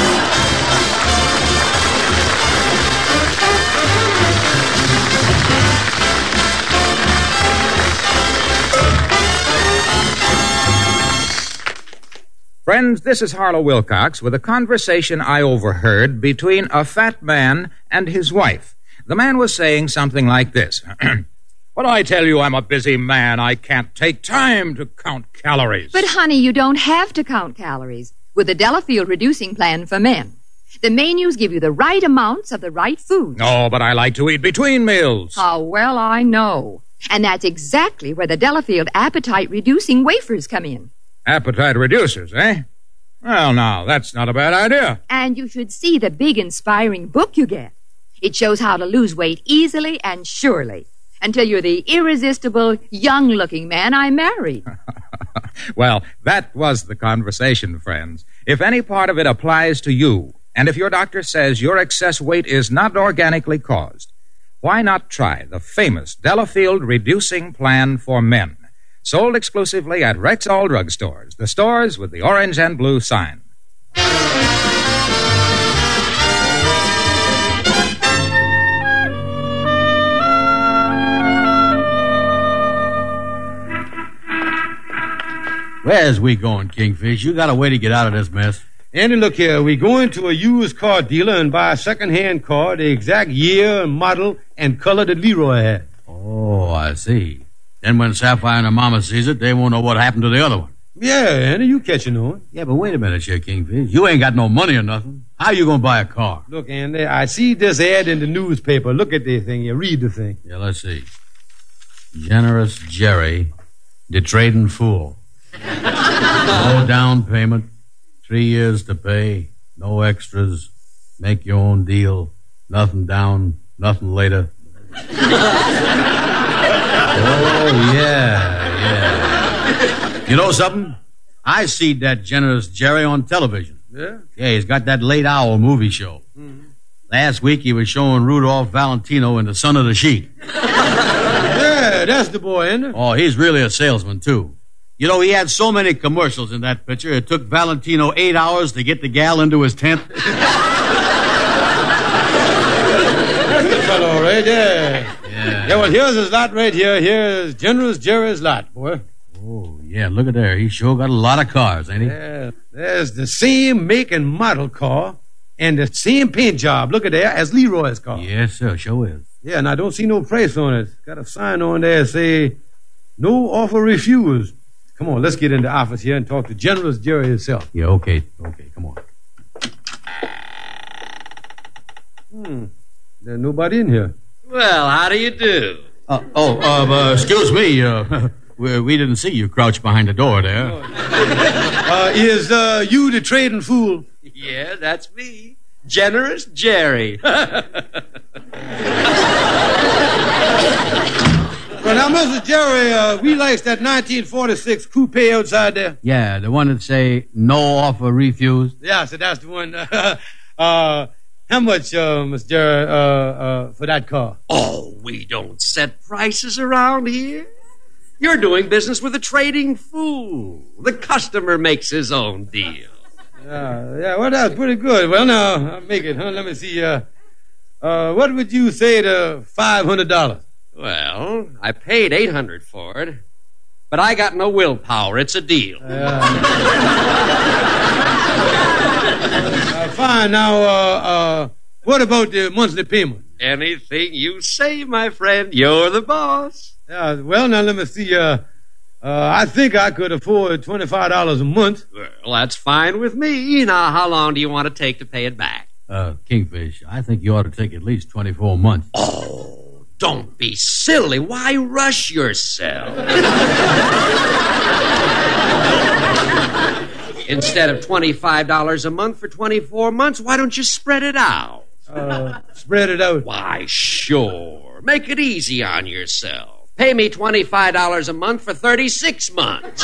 [SPEAKER 13] Friends, this is Harlow Wilcox with a conversation I overheard between a fat man and his wife. The man was saying something like this. When I tell you I'm a busy man, I can't take time to count calories.
[SPEAKER 18] But, honey, you don't have to count calories with the Delafield Reducing Plan for Men. The menus give you the right amounts of the right food.
[SPEAKER 13] No, but I like to eat between meals.
[SPEAKER 18] Oh, well, I know. And that's exactly where the Delafield appetite-reducing wafers come in.
[SPEAKER 13] Appetite reducers, eh? Well, now, that's not a bad idea.
[SPEAKER 18] And you should see the big, inspiring book you get. It shows how to lose weight easily and surely until you're the irresistible, young-looking man I married.
[SPEAKER 13] Well, that was the conversation, friends. If any part of it applies to you, and if your doctor says your excess weight is not organically caused, why not try the famous Delafield Reducing Plan for Men? Sold exclusively at Rexall drugstores, the stores with the orange and blue sign.
[SPEAKER 12] Where's we going, Kingfish? You got a way to get out of this mess.
[SPEAKER 11] Andy, look here. We go into a used car dealer and buy a second-hand car, the exact year, model, and color that Leroy had.
[SPEAKER 12] Oh, I see. Then when Sapphire and her mama sees it, they won't know what happened to the other one.
[SPEAKER 11] Yeah, Andy, you catching on.
[SPEAKER 12] Yeah, but wait a minute here, Kingfish. You ain't got no money or nothing. How you gonna buy a car?
[SPEAKER 11] Look, Andy, I see this ad in the newspaper. Look at this thing here. Read the thing.
[SPEAKER 12] Yeah, let's see. Generous Jerry, the trading fool. No down payment, 3 years to pay, no extras, make your own deal, nothing down, nothing later. Oh, yeah. You know something? I seen that Generous Jerry on television.
[SPEAKER 11] Yeah?
[SPEAKER 12] Yeah, he's got that Late Owl movie show.
[SPEAKER 11] Mm-hmm.
[SPEAKER 12] Last week he was showing Rudolph Valentino in The Son of the Sheep.
[SPEAKER 11] Yeah, that's the boy, isn't it?
[SPEAKER 12] Oh, he's really a salesman, too. You know, he had so many commercials in that picture, it took Valentino 8 hours to get the gal into his tent.
[SPEAKER 11] That's the fellow right there. Yeah, well, here's his lot right here. Here's Generous Jerry's lot, boy.
[SPEAKER 12] Oh, yeah, look at there. He sure got a lot of cars, ain't he?
[SPEAKER 11] Yeah, there's the same make and model car and the same paint job, look at there, as Leroy's car.
[SPEAKER 12] Yes, sir, sure is.
[SPEAKER 11] Yeah, and I don't see no price on it. Got a sign on there say, no offer refused. Come on, let's get in the office here and talk to Generous Jerry himself.
[SPEAKER 12] Yeah, okay, come on.
[SPEAKER 11] There's nobody in here.
[SPEAKER 19] Well, how do you do?
[SPEAKER 12] Excuse me. We didn't see you crouch behind the door there.
[SPEAKER 11] Is you the trading fool?
[SPEAKER 19] Yeah, that's me. Generous Jerry.
[SPEAKER 11] Well, now, Mr. Jerry, we likes that 1946 coupe outside there.
[SPEAKER 12] Yeah, the one that say no offer refused.
[SPEAKER 11] Yeah, so that's the one. How much, Mr. Jerry, for that car?
[SPEAKER 19] Oh, we don't set prices around here. You're doing business with a trading fool. The customer makes his own deal.
[SPEAKER 11] Yeah, well, that's pretty good. Well, now, I'll make it, huh? Let me see. What would you say to $500?
[SPEAKER 19] Well, I paid $800 for it, but I got no willpower. It's a deal.
[SPEAKER 11] Fine. Now, what about the monthly payment?
[SPEAKER 19] Anything you say, my friend. You're the boss.
[SPEAKER 11] Yeah. Well, now let me see. I think I could afford $25 a month.
[SPEAKER 19] Well, that's fine with me. Now, how long do you want to take to pay it back?
[SPEAKER 12] Kingfish, I think you ought to take at least 24 months.
[SPEAKER 19] Oh. Don't be silly. Why rush yourself? Instead of $25 a month for 24 months, why don't you spread it out?
[SPEAKER 11] Spread it out?
[SPEAKER 19] Why, sure. Make it easy on yourself. Pay me $25 a month for 36 months.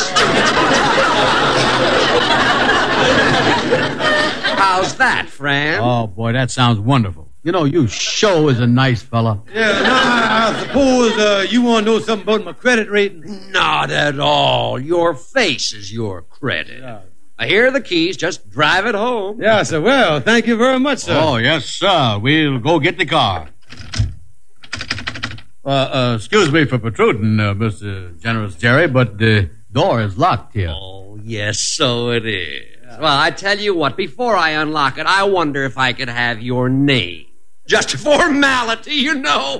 [SPEAKER 19] How's that, friend?
[SPEAKER 12] Oh, boy, that sounds wonderful. You know, you sure is a nice fella.
[SPEAKER 11] Yeah, now I suppose you want to know something about my credit rating?
[SPEAKER 19] Not at all. Your face is your credit. Yeah. Here are the keys. Just drive it home.
[SPEAKER 11] Yeah, sir. Well, thank you very much, sir.
[SPEAKER 12] Oh, yes, sir. We'll go get the car. Excuse me for protruding, Mr. Generous Jerry, but the door is locked here.
[SPEAKER 19] Oh, yes, so it is. Yeah. Well, I tell you what, before I unlock it, I wonder if I could have your name. Just a formality, you know.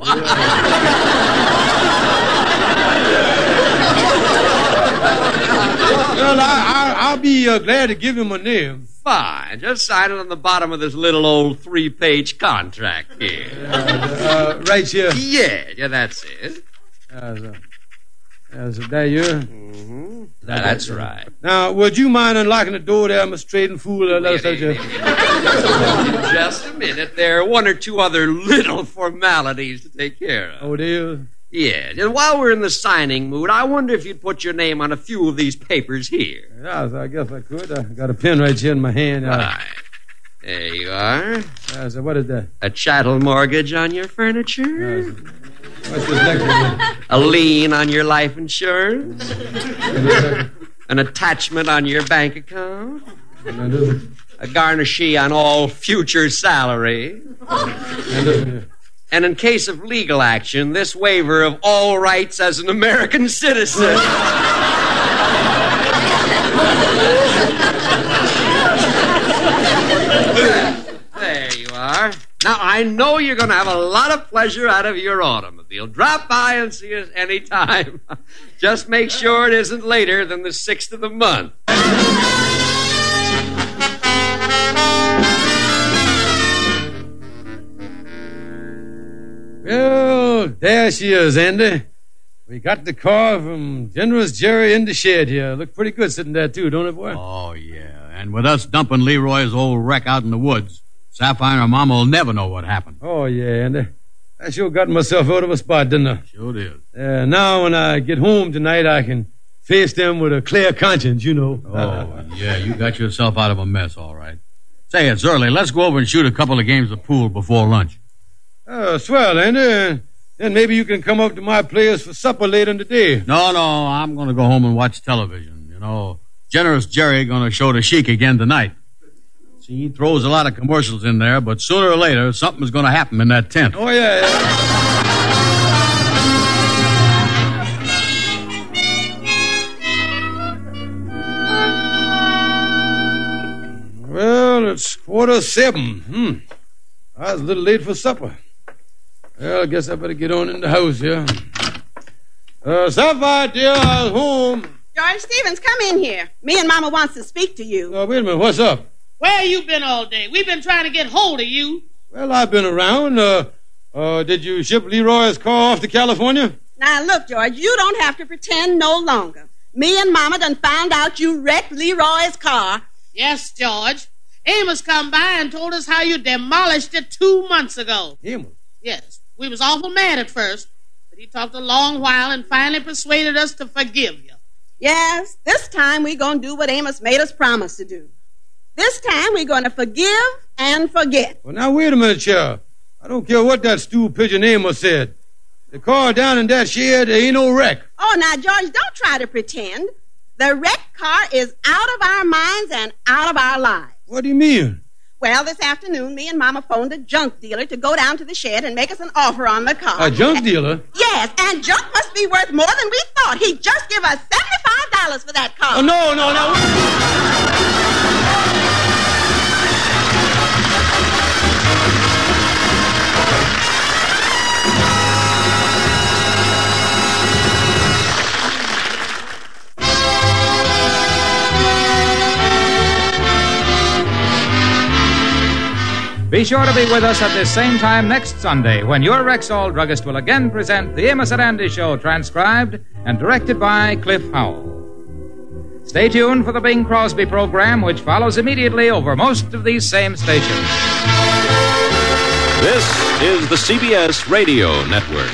[SPEAKER 11] Well, I'll be glad to give him a name.
[SPEAKER 19] Fine. Just sign it on the bottom of this little old 3-page contract here.
[SPEAKER 11] Right here?
[SPEAKER 19] Yeah, that's it.
[SPEAKER 11] Is that you?
[SPEAKER 19] Mm-hmm. That's right.
[SPEAKER 11] Now, would you mind unlocking the door there, Mr. Trading Fool?
[SPEAKER 19] Just a minute. There are one or two other little formalities to take care of.
[SPEAKER 11] Oh, dear?
[SPEAKER 19] Yeah. And while we're in the signing mood, I wonder if you'd put your name on a few of these papers here.
[SPEAKER 11] Yeah, I guess I could. I got a pen right here in my hand.
[SPEAKER 19] Right. There you are.
[SPEAKER 11] So what is that?
[SPEAKER 19] A chattel mortgage on your furniture.
[SPEAKER 11] What's this next one?
[SPEAKER 19] A lien on your life insurance. An attachment on your bank account. A garnishee on all future salary. And in case of legal action, this waiver of all rights as an American citizen. There you are. Now, I know you're going to have a lot of pleasure out of your automobile. Drop by and see us anytime. Just make sure it isn't later than the 6th of the month.
[SPEAKER 11] Well, there she is, Andy. We got the car from Generous Jerry in the shed here. Look pretty good sitting there, too, don't it, boy?
[SPEAKER 12] Oh, yeah. And with us dumping Leroy's old wreck out in the woods, Sapphire and her mama will never know what happened.
[SPEAKER 11] Oh, yeah, Andy. I sure got myself out of a spot, didn't I?
[SPEAKER 12] Sure did.
[SPEAKER 11] Now, when I get home tonight, I can face them with a clear conscience, you know.
[SPEAKER 12] Oh, yeah, you got yourself out of a mess, all right. Say, it's early. Let's go over and shoot a couple of games of pool before lunch.
[SPEAKER 11] Swell, Andy. Then maybe you can come up to my place for supper later in the day.
[SPEAKER 12] No, I'm going to go home and watch television. You know, Generous Jerry going to show the Sheik again tonight. See, he throws a lot of commercials in there, but sooner or later, something's going to happen in that tent.
[SPEAKER 11] Oh, yeah. Well, it's 7:15. I was a little late for supper. Well, I guess I better get on in the house here. Sapphire, dear, I was home.
[SPEAKER 14] George Stevens, come in here. Me and Mama wants to speak to you.
[SPEAKER 11] Wait a minute, what's up?
[SPEAKER 15] Where you been all day? We've been trying to get hold of you.
[SPEAKER 11] Well, I've been around. Did you ship Leroy's car off to California?
[SPEAKER 14] Now, look, George, you don't have to pretend no longer. Me and Mama done found out you wrecked Leroy's car.
[SPEAKER 15] Yes, George. Amos come by and told us how you demolished it 2 months ago.
[SPEAKER 11] Amos?
[SPEAKER 15] Yes. We was awful mad at first, but he talked a long while and finally persuaded us to forgive you.
[SPEAKER 14] Yes, this time we're going to do what Amos made us promise to do. This time we're going to forgive and forget.
[SPEAKER 11] Well, now, wait a minute, Sheriff. I don't care what that stool pigeon Amos said. The car down in that shed, there ain't no wreck.
[SPEAKER 14] Oh, now, George, don't try to pretend. The wrecked car is out of our minds and out of our lives.
[SPEAKER 11] What do you mean?
[SPEAKER 14] Well, this afternoon, me and Mama phoned a junk dealer to go down to the shed and make us an offer on the car.
[SPEAKER 11] A junk dealer?
[SPEAKER 14] Yes, and junk must be worth more than we thought. He just gave us $75 for that car.
[SPEAKER 11] Oh, no.
[SPEAKER 13] Be sure to be with us at this same time next Sunday when your Rexall druggist will again present the Amos and Andy Show, transcribed and directed by Cliff Howell. Stay tuned for the Bing Crosby program, which follows immediately over most of these same stations.
[SPEAKER 20] This is the CBS Radio Network.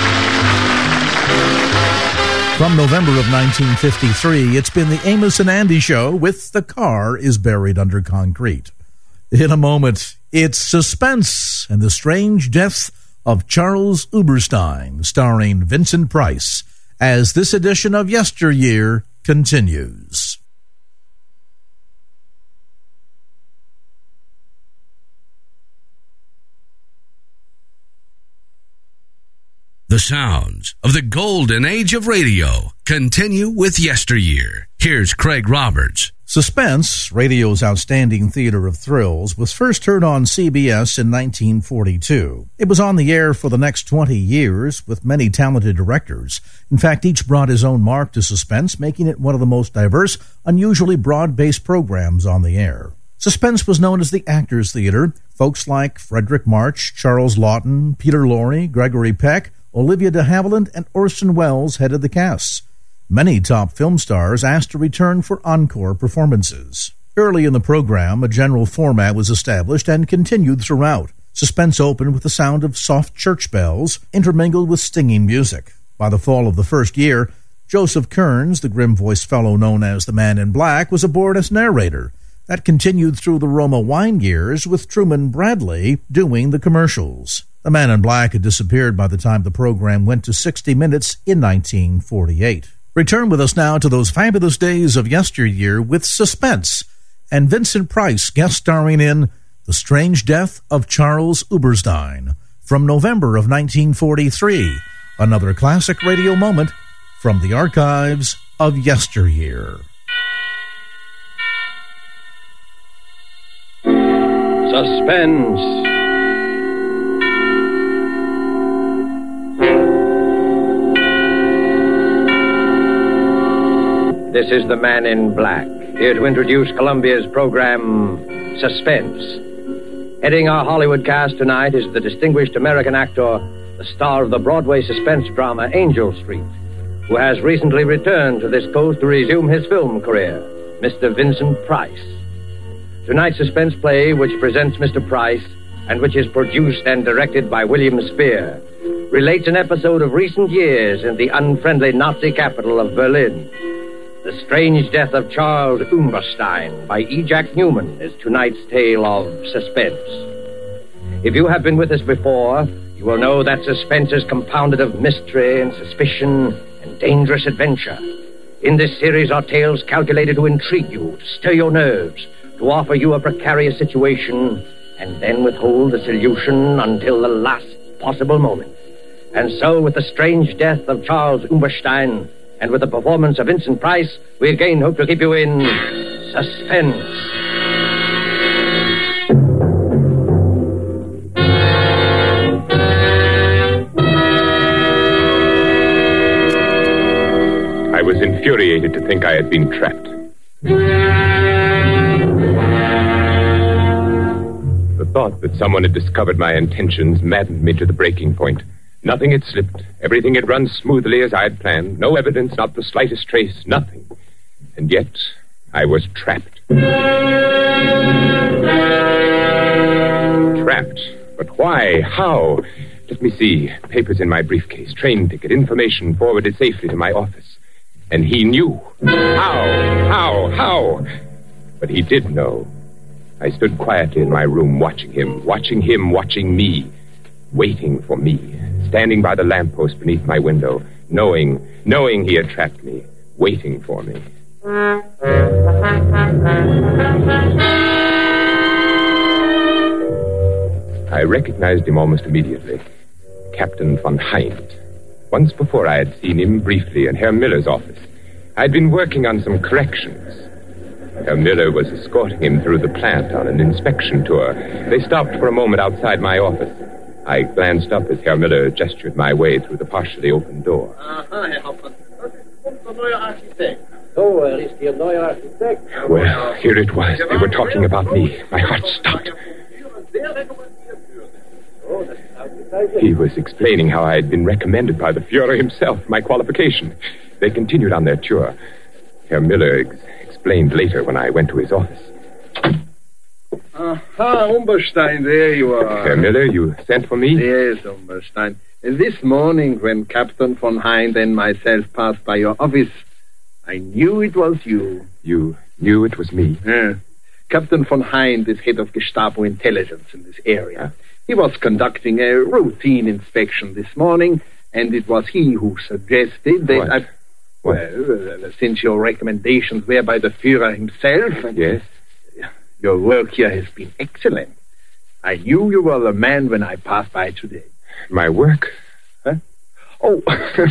[SPEAKER 10] From November of 1953, it's been the Amos and Andy Show with The Car is Buried Under Concrete. In a moment, it's Suspense and the Strange Death of Charles Uberstein, starring Vincent Price, as this edition of Yesteryear continues.
[SPEAKER 8] The sounds of the golden age of radio continue with Yesteryear. Here's Craig Roberts.
[SPEAKER 10] Suspense, radio's outstanding theater of thrills, was first heard on CBS in 1942. It was on the air for the next 20 years with many talented directors. In fact, each brought his own mark to Suspense, making it one of the most diverse, unusually broad-based programs on the air. Suspense was known as the Actors Theater. Folks like Frederick March, Charles Lawton, Peter Lorre, Gregory Peck, Olivia de Havilland, and Orson Welles headed the casts. Many top film stars asked to return for encore performances. Early in the program, a general format was established and continued throughout. Suspense opened with the sound of soft church bells, intermingled with stinging music. By the fall of the first year, Joseph Kearns, the grim-voiced fellow known as the Man in Black, was aboard as narrator. That continued through the Roma Wine years, with Truman Bradley doing the commercials. The Man in Black had disappeared by the time the program went to 60 minutes in 1948. Return with us now to those fabulous days of yesteryear with Suspense and Vincent Price guest starring in The Strange Death of Charles Uberstein from November of 1943, another classic radio moment from the archives of yesteryear.
[SPEAKER 20] Suspense. This is the Man in Black, here to introduce Columbia's program, Suspense. Heading our Hollywood cast tonight is the distinguished American actor, the star of the Broadway suspense drama Angel Street, who has recently returned to this coast to resume his film career, Mr. Vincent Price. Tonight's suspense play, which presents Mr. Price and which is produced and directed by William Spear, relates an episode of recent years in the unfriendly Nazi capital of Berlin. The Strange Death of Charles Uberstein by E. Jack Newman is tonight's tale of suspense. If you have been with us before, You will know that suspense is compounded of mystery and suspicion and dangerous adventure. In this series are tales calculated to intrigue you, to stir your nerves, to offer you a precarious situation, and then withhold the solution until the last possible moment. And so, with the strange death of Charles Umberstein, and with the performance of Vincent Price, we again hope to keep you in suspense.
[SPEAKER 21] I was infuriated to think I had been trapped. The thought that someone had discovered my intentions maddened me to the breaking point. Nothing had slipped. Everything had run smoothly as I had planned. No evidence, not the slightest trace, nothing. And yet, I was trapped. Trapped? But why? How? Let me see. Papers in my briefcase, train ticket, information forwarded safely to my office. And he knew. How? But he did know. I stood quietly in my room, watching him, watching me, waiting for me. Standing by the lamppost beneath my window, knowing he had trapped me, waiting for me. I recognized him almost immediately. Captain von Hind. Once before I had seen him briefly in Herr Miller's office. I'd been working on some corrections. Herr Miller was escorting him through the plant on an inspection tour. They stopped for a moment outside my office. I glanced up as Herr Miller gestured my way through the partially open door. Well, here it was. They were talking about me. My heart stopped. He was explaining how I had been recommended by the Fuhrer himself, my qualification. They continued on their tour. Herr Miller explained later when I went to his office.
[SPEAKER 22] Aha, Umberstein, there you are.
[SPEAKER 21] Herr Miller, you sent for me?
[SPEAKER 22] Yes, Umberstein. This morning, when Captain von Hind and myself passed by your office, I knew it was you.
[SPEAKER 21] You knew it was me?
[SPEAKER 22] Yeah. Captain von Hind is head of Gestapo intelligence in this area. He was conducting a routine inspection this morning, and it was he who suggested that Well, since your recommendations were by the Führer himself...
[SPEAKER 21] Yes?
[SPEAKER 22] Your work here has been excellent. I knew you were the man when I passed by today.
[SPEAKER 21] My work?
[SPEAKER 22] Huh? Oh,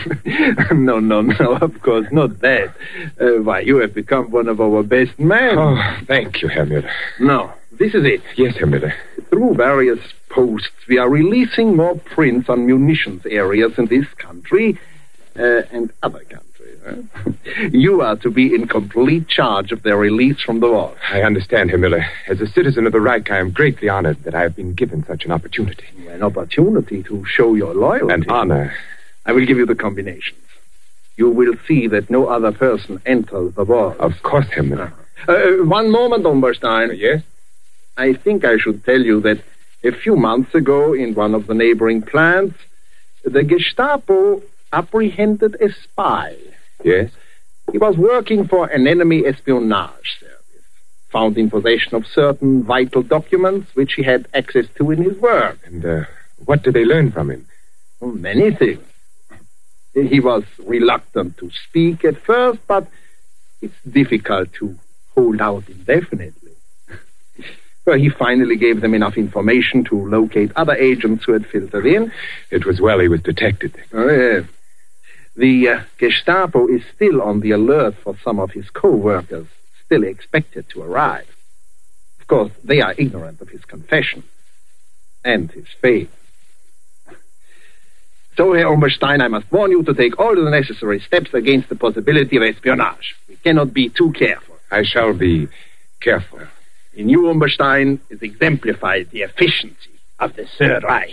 [SPEAKER 22] no, of course, not that. Why, you have become one of our best men.
[SPEAKER 21] Oh, thank you, Herr Müller.
[SPEAKER 22] No, this is it.
[SPEAKER 21] Yes, Herr Müller.
[SPEAKER 22] Through various posts, we are releasing more prints on munitions areas in this country and other countries. You are to be in complete charge of their release from the war.
[SPEAKER 21] I understand, Herr Müller. As a citizen of the Reich, I am greatly honored that I have been given such an opportunity.
[SPEAKER 22] An opportunity to show your loyalty.
[SPEAKER 21] An honor.
[SPEAKER 22] I will give you the combinations. You will see that no other person enters the war.
[SPEAKER 21] Of course, Herr Müller.
[SPEAKER 22] One moment, Umberstein.
[SPEAKER 21] Yes?
[SPEAKER 22] I think I should tell you that a few months ago, in one of the neighboring plants, the Gestapo apprehended a spy.
[SPEAKER 21] Yes?
[SPEAKER 22] He was working for an enemy espionage service, found in possession of certain vital documents which he had access to in his work.
[SPEAKER 21] And what did they learn from him?
[SPEAKER 22] Well, many things. He was reluctant to speak at first, but it's difficult to hold out indefinitely. Well, he finally gave them enough information to locate other agents who had filtered in.
[SPEAKER 21] It was well he was detected.
[SPEAKER 22] Oh, yes. The Gestapo is still on the alert for some of his co-workers, still expected to arrive. Of course, they are ignorant of his confession and his fate. So, Herr Umberstein, I must warn you to take all the necessary steps against the possibility of espionage. We cannot be too careful.
[SPEAKER 21] I shall be careful.
[SPEAKER 22] In you, Umberstein, is exemplified the efficiency of the Third Reich.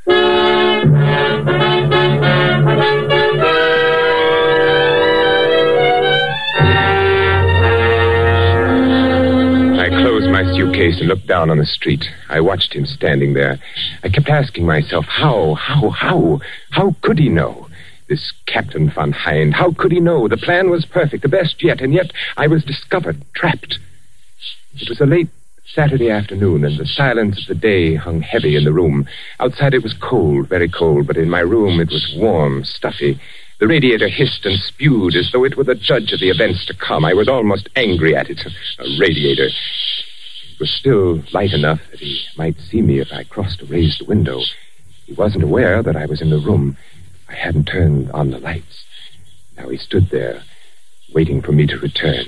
[SPEAKER 21] I closed my suitcase and looked down on the street. I watched him standing there. I kept asking myself, how could he know? This Captain von Hind, how could he know? The plan was perfect, the best yet, and yet I was discovered, trapped. It was a late Saturday afternoon, and the silence of the day hung heavy in the room. Outside it was cold, very cold, but in my room it was warm, stuffy. The radiator hissed and spewed as though it were the judge of the events to come. I was almost angry at it. A radiator. It was still light enough that he might see me if I crossed a raised window. He wasn't aware that I was in the room. I hadn't turned on the lights. Now he stood there, waiting for me to return.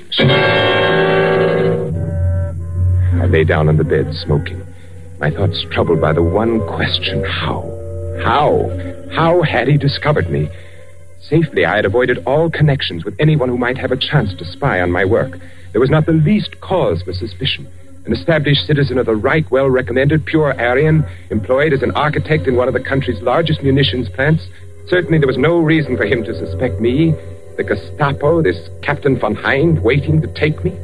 [SPEAKER 21] I lay down on the bed, smoking, my thoughts troubled by the one question: how? How had he discovered me? Safely, I had avoided all connections with anyone who might have a chance to spy on my work. There was not the least cause for suspicion. An established citizen of the Reich, well-recommended, pure Aryan, employed as an architect in one of the country's largest munitions plants. Certainly there was no reason for him to suspect me, the Gestapo, this Captain von Hind, waiting to take me.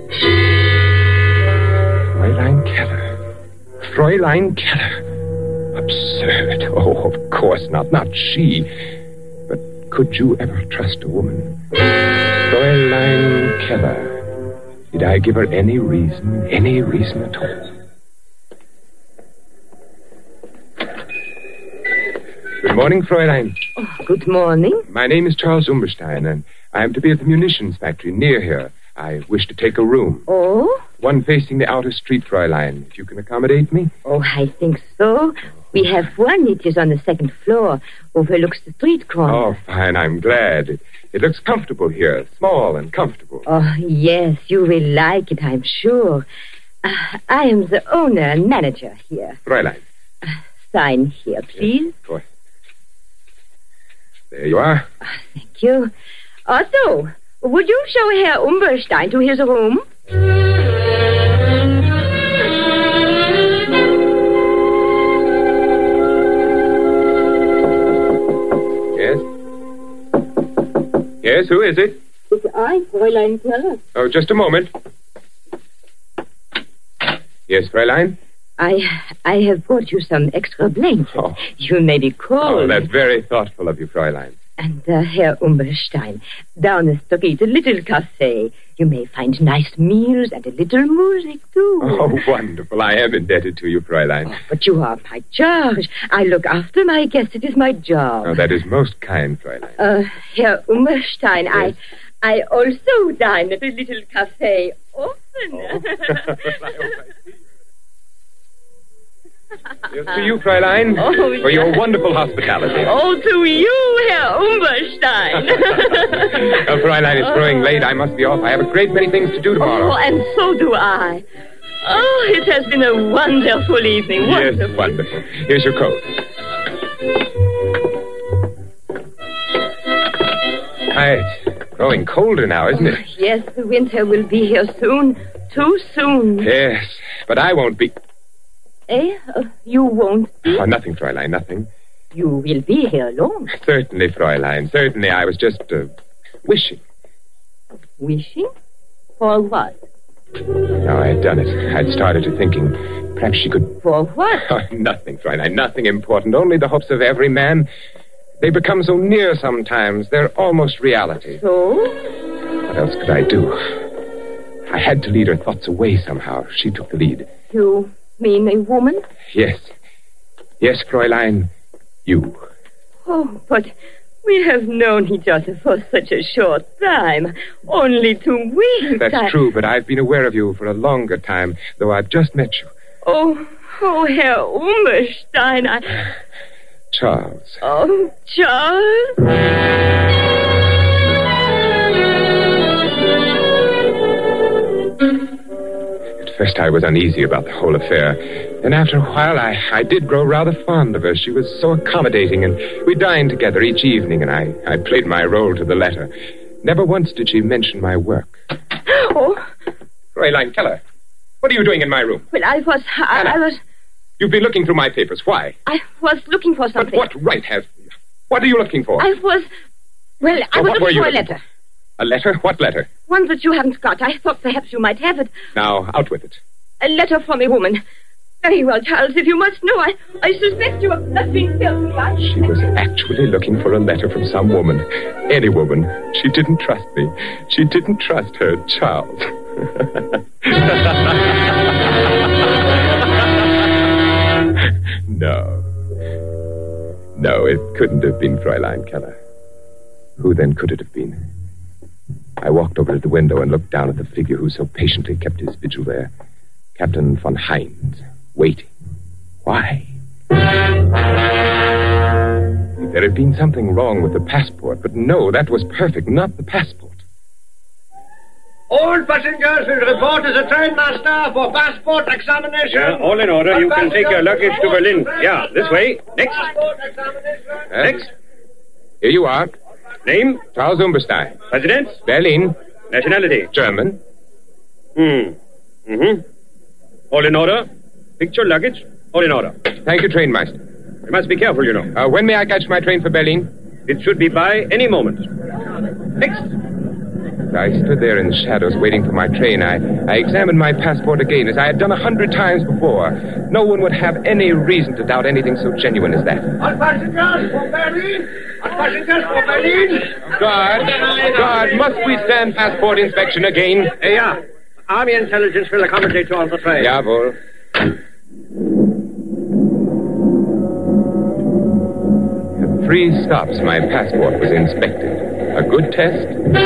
[SPEAKER 21] Fräulein Keller. Absurd. Oh, of course not. Not she. But could you ever trust a woman? Fräulein Keller. Did I give her any reason at all? Good morning, Fräulein.
[SPEAKER 2] Oh, good morning.
[SPEAKER 21] My name is Charles Umberstein, and I am to be at the munitions factory near here. I wish to take a room.
[SPEAKER 2] Oh?
[SPEAKER 21] One facing the outer street, Fräulein. If you can accommodate me?
[SPEAKER 2] Oh, I think so. We have one. It is on the second floor, overlooks the street corner.
[SPEAKER 21] Oh, fine. I'm glad. It looks comfortable here. Small and comfortable.
[SPEAKER 2] Oh, yes. You will like it, I'm sure. I am the owner and manager here.
[SPEAKER 21] Fräulein.
[SPEAKER 2] Sign here, please.
[SPEAKER 21] Yes, of course. There you are.
[SPEAKER 2] Thank you. Otto, would you show Herr Umberstein to his room?
[SPEAKER 21] Yes, who is it?
[SPEAKER 2] It's I, Fräulein Keller.
[SPEAKER 21] Oh, just a moment. Yes, Fräulein?
[SPEAKER 2] I have brought you some extra blankets. Oh. You may be cold.
[SPEAKER 21] Oh, that's very thoughtful of you, Fräulein.
[SPEAKER 2] And Herr Umberstein, down the street, a little cafe. You may find nice meals and a little music, too.
[SPEAKER 21] Oh, wonderful. I am indebted to you, Fräulein.
[SPEAKER 2] Oh, but you are my charge. I look after my guests. It is my job.
[SPEAKER 21] Oh, that is most kind, Fräulein.
[SPEAKER 2] Herr Umberstein, yes. I also dine at a little cafe often.
[SPEAKER 21] Oh. Here's to you, Fräulein, for your wonderful hospitality.
[SPEAKER 2] Oh, to you, Herr Umberstein.
[SPEAKER 21] Fräulein, it's growing late. I must be off. I have a great many things to do tomorrow.
[SPEAKER 2] Oh, and so do I. Oh, it has been a wonderful evening. Wonderful.
[SPEAKER 21] Yes, wonderful. Here's your coat. It's growing colder now, isn't it?
[SPEAKER 2] Yes, the winter will be here soon. Too soon.
[SPEAKER 21] Yes, but I won't be...
[SPEAKER 2] You won't be?
[SPEAKER 21] Oh, nothing, Fräulein, nothing.
[SPEAKER 2] You will be here long.
[SPEAKER 21] Certainly, Fräulein, certainly. I was just, wishing.
[SPEAKER 2] Wishing? For what?
[SPEAKER 21] No, I had done it. I'd started to thinking perhaps she could...
[SPEAKER 2] For what?
[SPEAKER 21] Oh, nothing, Fräulein, nothing important. Only the hopes of every man. They become so near sometimes. They're almost reality.
[SPEAKER 2] So?
[SPEAKER 21] What else could I do? I had to lead her thoughts away somehow. She took the lead.
[SPEAKER 2] You mean a woman?
[SPEAKER 21] Yes. Yes, Fräulein. You.
[SPEAKER 2] Oh, but we have known each other for such a short time. Only 2 weeks.
[SPEAKER 21] That's true, but I've been aware of you for a longer time, though I've just met you.
[SPEAKER 2] Oh, Herr Umberstein,
[SPEAKER 21] Charles.
[SPEAKER 2] Oh, Charles?
[SPEAKER 21] First, I was uneasy about the whole affair. Then after a while, I did grow rather fond of her. She was so accommodating, and we dined together each evening, and I played my role to the letter. Never once did she mention my work.
[SPEAKER 2] Oh.
[SPEAKER 21] Fräulein Keller, what are you doing in my room?
[SPEAKER 2] Well, I was...
[SPEAKER 21] You've been looking through my papers. Why?
[SPEAKER 2] I was looking for something.
[SPEAKER 21] But what right have... What are you looking for?
[SPEAKER 2] I was looking for a letter.
[SPEAKER 21] A letter? What letter?
[SPEAKER 2] One that you haven't got. I thought perhaps you might have it.
[SPEAKER 21] Now, out with it.
[SPEAKER 2] A letter from a woman. Very well, Charles, if you must know, I suspect you of nothing else.
[SPEAKER 21] She was actually looking for a letter from some woman. Any woman. She didn't trust me. She didn't trust her Charles. No, it couldn't have been Fräulein Keller. Who then could it have been? I walked over to the window and looked down at the figure who so patiently kept his vigil there. Captain von Hind, waiting. Why? If there had been something wrong with the passport, but no, that was perfect, not the passport.
[SPEAKER 3] All passengers will report to the trainmaster for passport examination.
[SPEAKER 4] Yeah, all in order. You can take your luggage to Berlin. Yeah, this way. Next. Next.
[SPEAKER 21] Here you are.
[SPEAKER 4] Name?
[SPEAKER 21] Charles Umberstein.
[SPEAKER 4] Residence?
[SPEAKER 21] Berlin.
[SPEAKER 4] Nationality?
[SPEAKER 21] German.
[SPEAKER 4] All in order. Picture, luggage, all in order.
[SPEAKER 21] Thank you, trainmaster.
[SPEAKER 4] You must be careful, you know.
[SPEAKER 21] When may I catch my train for Berlin?
[SPEAKER 4] It should be by any moment. Next.
[SPEAKER 21] I stood there in the shadows waiting for my train. I examined my passport again, as I had done 100 times before. No one would have any reason to doubt anything so genuine as that.
[SPEAKER 3] All passengers for Berlin! All passengers for Berlin!
[SPEAKER 21] Guard, must we stand passport inspection again?
[SPEAKER 3] Yeah. Army intelligence will accommodate you on the train.
[SPEAKER 21] Jawohl. At 3 stops, my passport was inspected. A good test?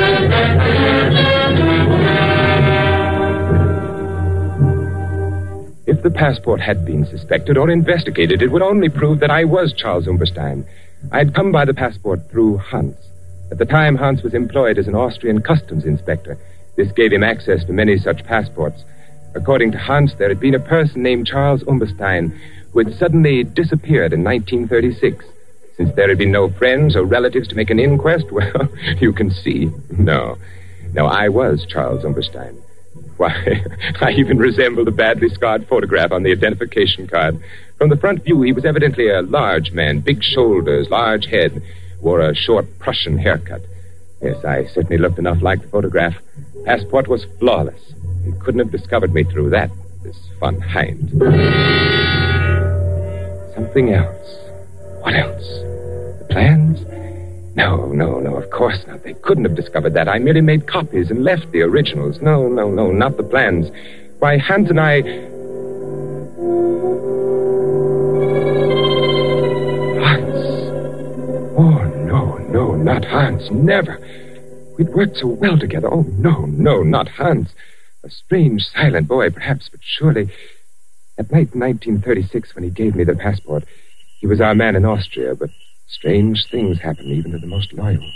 [SPEAKER 21] If the passport had been suspected or investigated, it would only prove that I was Charles Umberstein. I had come by the passport through Hans. At the time, Hans was employed as an Austrian customs inspector. This gave him access to many such passports. According to Hans, there had been a person named Charles Umberstein who had suddenly disappeared in 1936. Since there had been no friends or relatives to make an inquest, well, you can see. No, I was Charles Umberstein. Why, I even resembled a badly scarred photograph on the identification card. From the front view, he was evidently a large man, big shoulders, large head, wore a short Prussian haircut. Yes, I certainly looked enough like the photograph. Passport was flawless. He couldn't have discovered me through that, this von Hind. Something else. What else? The plans? No, of course not. They couldn't have discovered that. I merely made copies and left the originals. No, not the plans. Why, Hans and I... Hans. Oh, no, not Hans. Never. We'd worked so well together. Oh, no, not Hans. A strange, silent boy, perhaps, but surely... That night in 1936, when he gave me the passport... He was our man in Austria, but strange things happen even to the most loyal.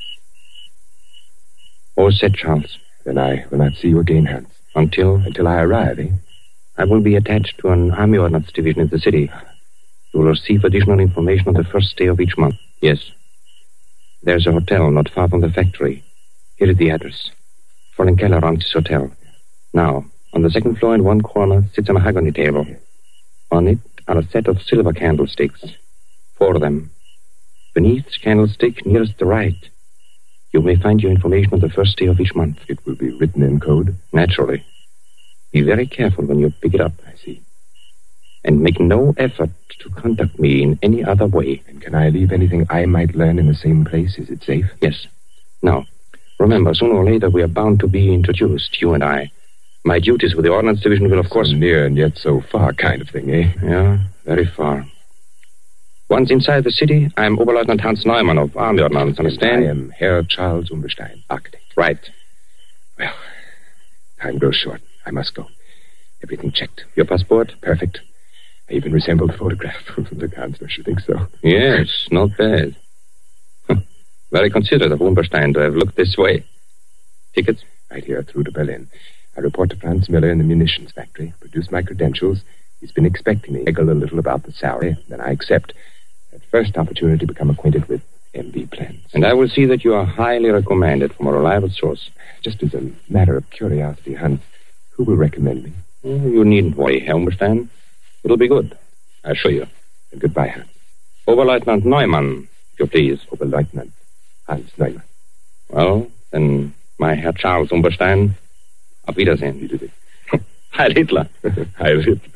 [SPEAKER 23] All set, Charles.
[SPEAKER 21] Then I will not see you again, Hans.
[SPEAKER 23] Until
[SPEAKER 21] I arrive, eh?
[SPEAKER 23] I will be attached to an army ordnance division in the city. You will receive additional information on the first day of each month. Yes. There's a hotel not far from the factory. Here is the address. Fräulein Keller runs this hotel. Now, on the second floor in one corner sits a mahogany table. On it are a set of silver candlesticks. 4 of them. Beneath each candlestick, nearest the right, you may find your information on the first day of each month.
[SPEAKER 21] It will be written in code?
[SPEAKER 23] Naturally. Be very careful when you pick it up.
[SPEAKER 21] I see.
[SPEAKER 23] And make no effort to contact me in any other way.
[SPEAKER 21] And can I leave anything I might learn in the same place? Is it safe?
[SPEAKER 23] Yes. Now, remember, sooner or later we are bound to be introduced, you and I. My duties with the Ordnance Division will, of course...
[SPEAKER 21] So near and yet so far kind of thing, eh?
[SPEAKER 23] Yeah, very far. Once inside the city, I am Oberleutnant Hans Neumann of Army Ordnance, understand?
[SPEAKER 21] I am Herr Charles Umberstein, architect.
[SPEAKER 23] Right.
[SPEAKER 21] Well, time grows short. I must go. Everything checked.
[SPEAKER 23] Your passport?
[SPEAKER 21] Perfect. I even resemble the photograph. Look, Hans, don't you think so?
[SPEAKER 23] Yes, not bad. Very considerate of Umberstein to have looked this way. Tickets?
[SPEAKER 21] Right here, through to Berlin. I report to Franz Miller in the munitions factory, produce my credentials. He's been expecting me, giggle a little about the salary, then I accept. At first opportunity to become acquainted with MV plans.
[SPEAKER 23] And I will see that you are highly recommended from a reliable source.
[SPEAKER 21] Just as a matter of curiosity, Hans, who will recommend me?
[SPEAKER 23] You needn't worry, Herr Umberstein. It'll be good, I assure you.
[SPEAKER 21] And goodbye, Hans.
[SPEAKER 23] Oberleutnant Neumann, if you please.
[SPEAKER 21] Oberleutnant Hans Neumann.
[SPEAKER 23] Well, then, my Herr Charles Umberstein... Auf Wiedersehen. Heil Hitler.
[SPEAKER 21] Heil Hitler.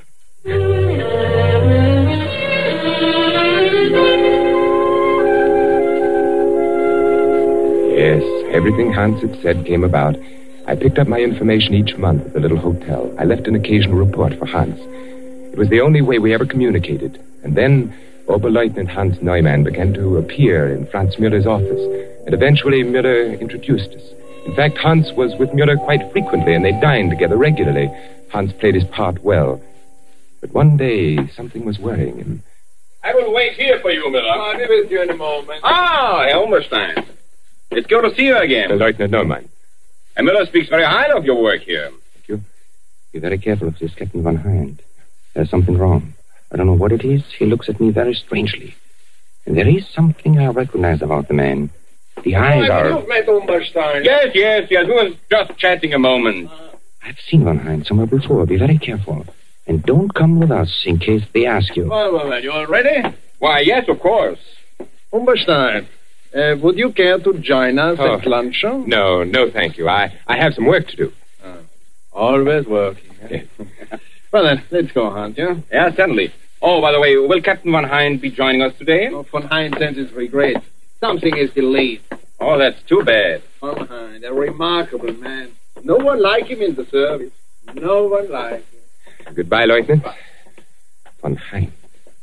[SPEAKER 21] Yes, everything Hans had said came about. I picked up my information each month at the little hotel. I left an occasional report for Hans. It was the only way we ever communicated. And then, Oberleutnant Hans Neumann began to appear in Franz Müller's office, and eventually Müller introduced us. In fact, Hans was with Müller quite frequently, and they dined together regularly. Hans played his part well. But one day, something was worrying him.
[SPEAKER 4] I will wait here for you, Miller.
[SPEAKER 22] I'll be with you in a moment.
[SPEAKER 4] Ah, Herr Umberstein. It's good to see you again.
[SPEAKER 21] Lieutenant Neumann.
[SPEAKER 4] And Miller speaks very highly of your work here.
[SPEAKER 23] Thank you. Be very careful of this Captain Von Hind. There's something wrong. I don't know what it is. He looks at me very strangely. And there is something I recognize about the man. The eyes are...
[SPEAKER 22] You've met Umberstein.
[SPEAKER 4] Yes. We was just chatting a moment.
[SPEAKER 23] I've seen Von Hind somewhere before. Be very careful. And don't come with us in case they ask you.
[SPEAKER 22] Well, you all ready?
[SPEAKER 4] Why, yes, of course.
[SPEAKER 22] Umberstein, would you care to join us at luncheon?
[SPEAKER 21] No, thank you. I have some work to do.
[SPEAKER 22] Always working.
[SPEAKER 21] Yes.
[SPEAKER 22] Well, then, let's go, Hans, yeah?
[SPEAKER 4] Yeah, certainly. Oh, by the way, will Captain Von Hind be joining us today?
[SPEAKER 22] Oh, Von Hind sends his regrets. Something is delayed.
[SPEAKER 4] Oh, that's too bad.
[SPEAKER 22] Von Hind, a remarkable man. No one like him in the service. No one like him.
[SPEAKER 21] Goodbye, Lieutenant. Von Hind.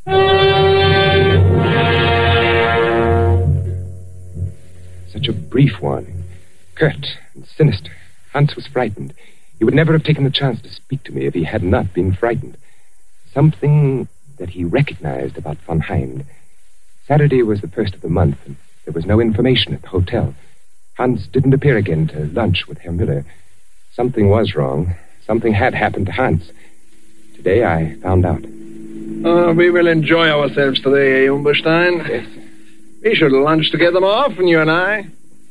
[SPEAKER 21] Such a brief warning. Curt and sinister. Hans was frightened. He would never have taken the chance to speak to me if he had not been frightened. Something that he recognized about Von Hind. Saturday was the first of the month, and there was no information at the hotel. Hans didn't appear again to lunch with Herr Müller. Something was wrong. Something had happened to Hans. Today I found out.
[SPEAKER 22] We will enjoy ourselves today, Umberstein.
[SPEAKER 21] Yes.
[SPEAKER 22] We should lunch together more often, you and I.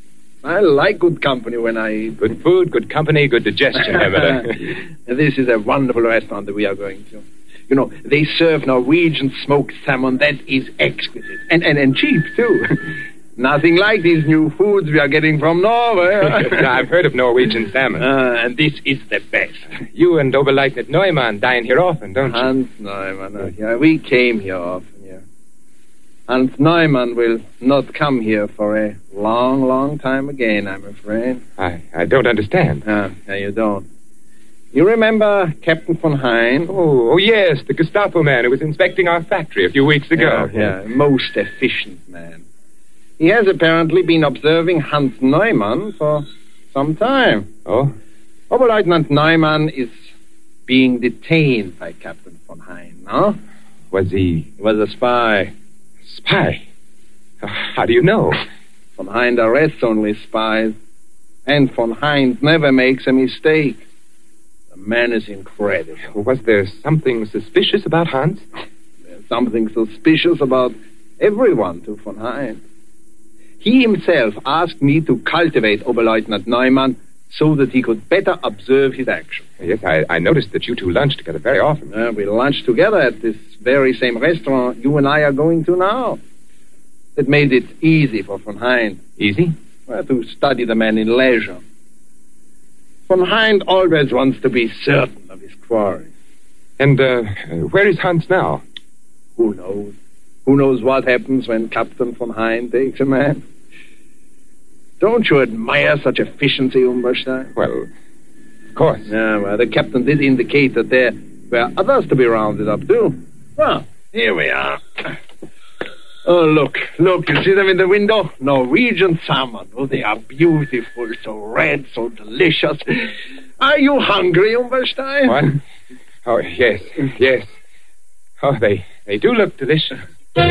[SPEAKER 22] I like good company when I eat.
[SPEAKER 21] Good food, good company, good digestion, Herr Müller.
[SPEAKER 22] This is a wonderful restaurant that we are going to. You know, they serve Norwegian smoked salmon. That is exquisite. And cheap, too. Nothing like these new foods we are getting from Norway.
[SPEAKER 21] I've heard of Norwegian salmon.
[SPEAKER 22] And this is the best.
[SPEAKER 21] You and Oberleutnant Neumann dine here often, don't you?
[SPEAKER 22] Hans Neumann. Yeah, we came here often, yeah. Hans Neumann will not come here for a long, long time again, I'm afraid.
[SPEAKER 21] I don't understand.
[SPEAKER 22] No, you don't. You remember Captain Von Hind?
[SPEAKER 21] Oh, yes, the Gestapo man who was inspecting our factory a few weeks ago.
[SPEAKER 22] Yeah, most efficient man. He has apparently been observing Hans Neumann for some time.
[SPEAKER 21] Oh?
[SPEAKER 22] Oberleutnant Neumann is being detained by Captain Von Hind, no?
[SPEAKER 21] Was he...
[SPEAKER 22] He was a spy.
[SPEAKER 21] Spy? How do you know?
[SPEAKER 22] Von Hind arrests only spies. And Von Hind never makes a mistake. The man is incredible.
[SPEAKER 21] Was there something suspicious about Hans?
[SPEAKER 22] There's something suspicious about everyone to Von Hind. He himself asked me to cultivate Oberleutnant Neumann so that he could better observe his action.
[SPEAKER 21] Yes, I noticed that you two lunch together very often.
[SPEAKER 22] We lunch together at this very same restaurant you and I are going to now. That made it easy for Von Hind.
[SPEAKER 21] Easy?
[SPEAKER 22] Well, to study the man in leisure. Von Hind always wants to be certain of his quarry.
[SPEAKER 21] And where is Hans now?
[SPEAKER 22] Who knows? Who knows what happens when Captain Von Hind takes a man? Don't you admire such efficiency, Umberstein?
[SPEAKER 21] Well, of course.
[SPEAKER 22] Yeah, well, the captain did indicate that there were others to be rounded up, too. Well, here we are. Oh, look, you see them in the window? Norwegian salmon. Oh, they are beautiful, so red, so delicious. Are you hungry, Umberstein?
[SPEAKER 21] What? Oh, yes. Oh, they do look delicious.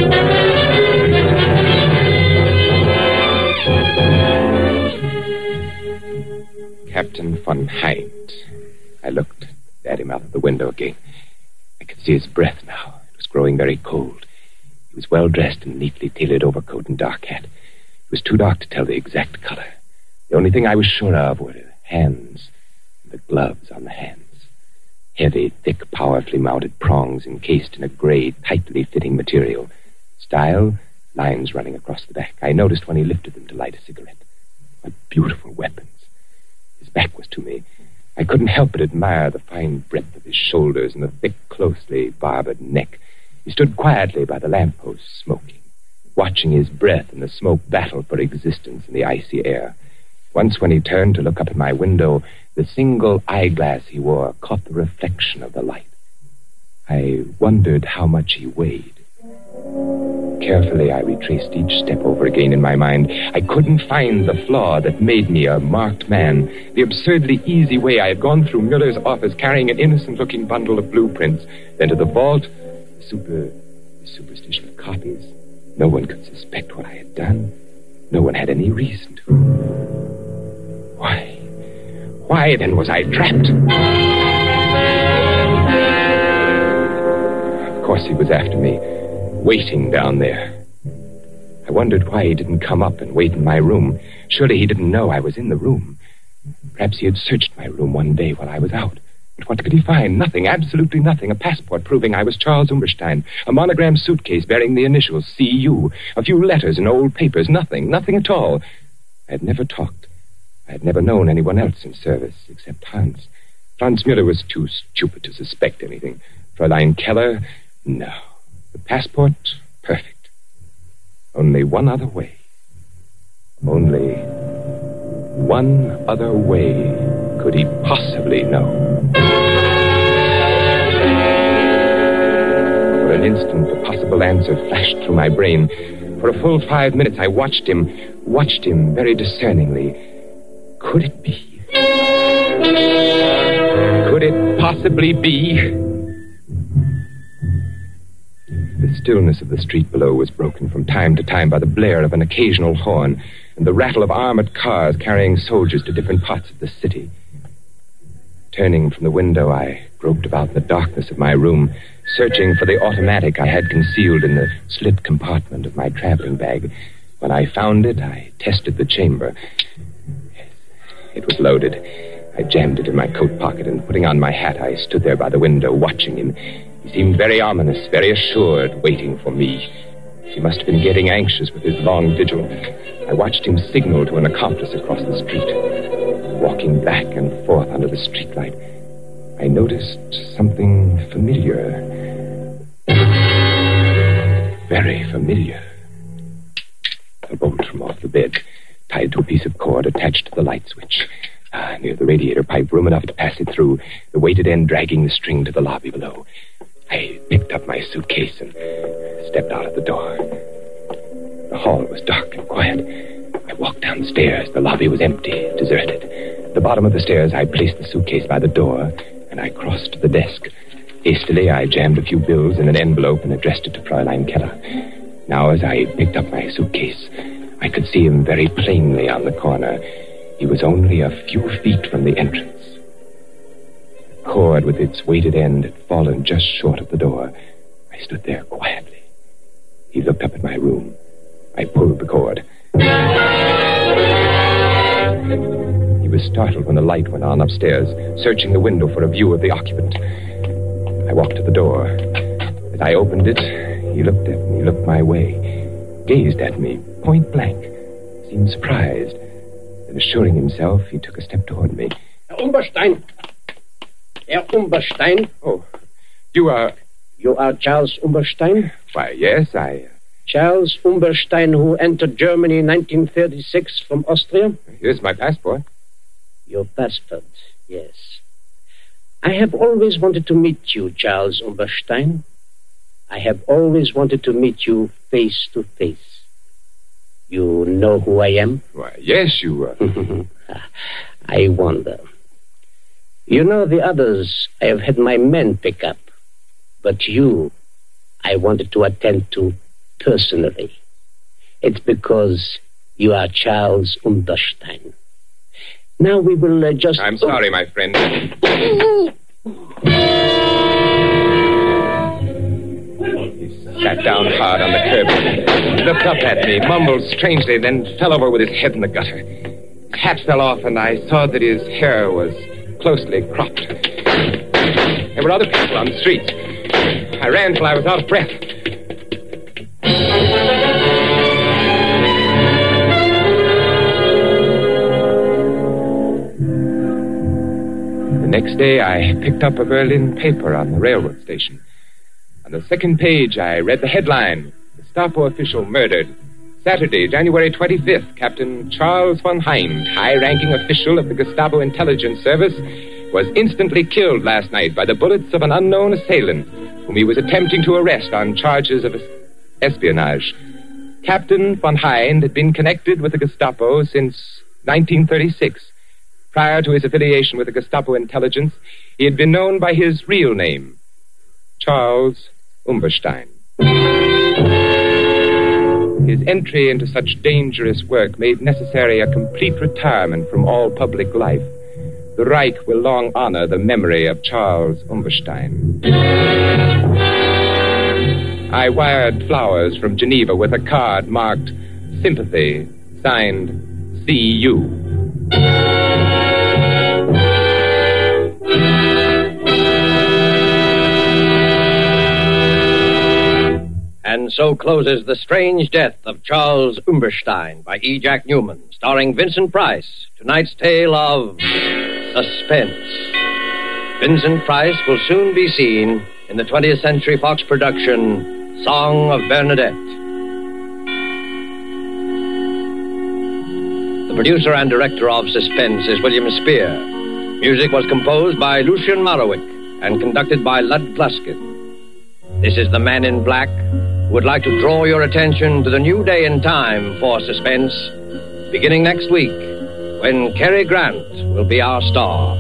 [SPEAKER 21] Captain Von Hind. I looked at him out of the window again. I could see his breath now. It was growing very cold. He was well dressed in a neatly tailored overcoat and dark hat. It was too dark to tell the exact color. The only thing I was sure of were the hands and the gloves on the hands. Heavy, thick, powerfully mounted prongs encased in a gray, tightly fitting material. Style, lines running across the back. I noticed when he lifted them to light a cigarette. What beautiful weapons. His back was to me. I couldn't help but admire the fine breadth of his shoulders and the thick, closely barbered neck. He stood quietly by the lamppost, smoking, watching his breath and the smoke battle for existence in the icy air. Once when he turned to look up at my window, the single eyeglass he wore caught the reflection of the light. I wondered how much he weighed. Carefully, I retraced each step over again in my mind. I couldn't find the flaw that made me a marked man. The absurdly easy way I had gone through Muller's office carrying an innocent-looking bundle of blueprints, then to the vault, the superstition of copies. No one could suspect what I had done. No one had any reason to. Why then was I trapped? Of course he was after me, waiting down there. I wondered why he didn't come up and wait in my room. Surely he didn't know I was in the room. Perhaps he had searched my room one day while I was out. But what could he find? Nothing, absolutely nothing. A passport proving I was Charles Umberstein. A monogrammed suitcase bearing the initials C.U. A few letters and old papers. Nothing at all. I had never talked. I had never known anyone else in service except Hans. Franz Müller was too stupid to suspect anything. Fräulein Keller, no. The passport, perfect. Only one other way. Only one other way could he possibly know. For an instant, the possible answer flashed through my brain. For a full 5 minutes, I watched him very discerningly. Could it be? Could it possibly be? The stillness of the street below was broken from time to time by the blare of an occasional horn and the rattle of armored cars carrying soldiers to different parts of the city. Turning from the window, I groped about in the darkness of my room, searching for the automatic I had concealed in the slit compartment of my traveling bag. When I found it, I tested the chamber. It was loaded. I jammed it in my coat pocket, and putting on my hat, I stood there by the window, watching him. He seemed very ominous, very assured, waiting for me. He must have been getting anxious with his long vigil. I watched him signal to an accomplice across the street. Walking back and forth under the streetlight, I noticed something familiar. Very familiar. A bolt from off the bed, tied to a piece of cord attached to the light switch. Near the radiator pipe, room enough to pass it through, the weighted end dragging the string to the lobby below. I picked up my suitcase and stepped out of the door. The hall was dark and quiet. I walked downstairs. The lobby was empty, deserted. At the bottom of the stairs, I placed the suitcase by the door, and I crossed to the desk. Hastily, I jammed a few bills in an envelope and addressed it to Fräulein Keller. Now, as I picked up my suitcase, I could see him very plainly on the corner. He was only a few feet from the entrance. The cord with its weighted end had fallen just short of the door. I stood there quietly. He looked up at my room. I pulled the cord. He was startled when the light went on upstairs, searching the window for a view of the occupant. I walked to the door. As I opened it, he looked at me, looked my way, gazed at me, point blank, seemed surprised. Then, assuring himself, he took a step toward me.
[SPEAKER 3] Herr Umberstein. Herr Umberstein.
[SPEAKER 21] Oh, you are...
[SPEAKER 3] You are Charles Umberstein?
[SPEAKER 21] Why, yes,
[SPEAKER 3] Charles Umberstein, who entered Germany in 1936 from Austria?
[SPEAKER 21] Here's my passport.
[SPEAKER 3] Your passport, yes. I have always wanted to meet you, Charles Umberstein. I have always wanted to meet you face to face. You know who I am?
[SPEAKER 21] Why, yes, you...
[SPEAKER 3] I wonder. You know the others I have had my men pick up. But you, I wanted to attend to personally. It's because you are Charles Umberstein. Now we will just...
[SPEAKER 21] I'm sorry, my friend. Sat down hard on the curb, looked up at me, mumbled strangely, then fell over with his head in the gutter. His hat fell off, and I saw that his hair was closely cropped. There were other people on the streets. I ran till I was out of breath. The next day, I picked up a Berlin paper on the railroad station. On the second page, I read the headline, Gestapo official murdered. Saturday, January 25th, Captain Charles von Hind, high-ranking official of the Gestapo intelligence service, was instantly killed last night by the bullets of an unknown assailant whom he was attempting to arrest on charges of... espionage. Captain von Hind had been connected with the Gestapo since 1936. Prior to his affiliation with the Gestapo intelligence, he had been known by his real name, Charles Umberstein. His entry into such dangerous work made necessary a complete retirement from all public life. The Reich will long honor the memory of Charles Umberstein. I wired flowers from Geneva with a card marked Sympathy, signed C.U.
[SPEAKER 20] And so closes The Strange Death of Charles Umberstein by E. Jack Newman, starring Vincent Price. Tonight's tale of suspense. Vincent Price will soon be seen in the 20th Century Fox production, Song of Bernadette. The producer and director of Suspense is William Spear. Music was composed by Lucien Morawick and conducted by Lud Gluskin. This is the Man in Black, who would like to draw your attention to the new day and time for Suspense, beginning next week, when Cary Grant will be our star.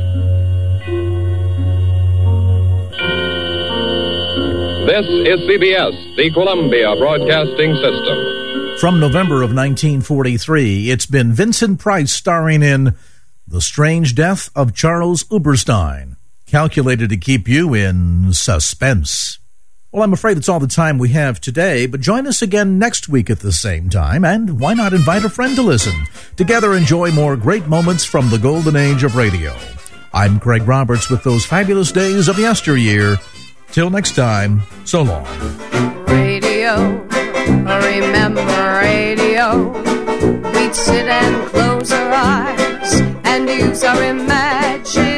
[SPEAKER 1] This is CBS, the Columbia Broadcasting System.
[SPEAKER 10] From November of 1943, it's been Vincent Price starring in The Strange Death of Charles Umberstein, calculated to keep you in suspense. Well, I'm afraid it's all the time we have today, but join us again next week at the same time, and why not invite a friend to listen? Together enjoy more great moments from the golden age of radio. I'm Craig Roberts with those fabulous days of yesteryear. Till next time, so long.
[SPEAKER 9] Radio, remember radio. We'd sit and close our eyes and use our imagination.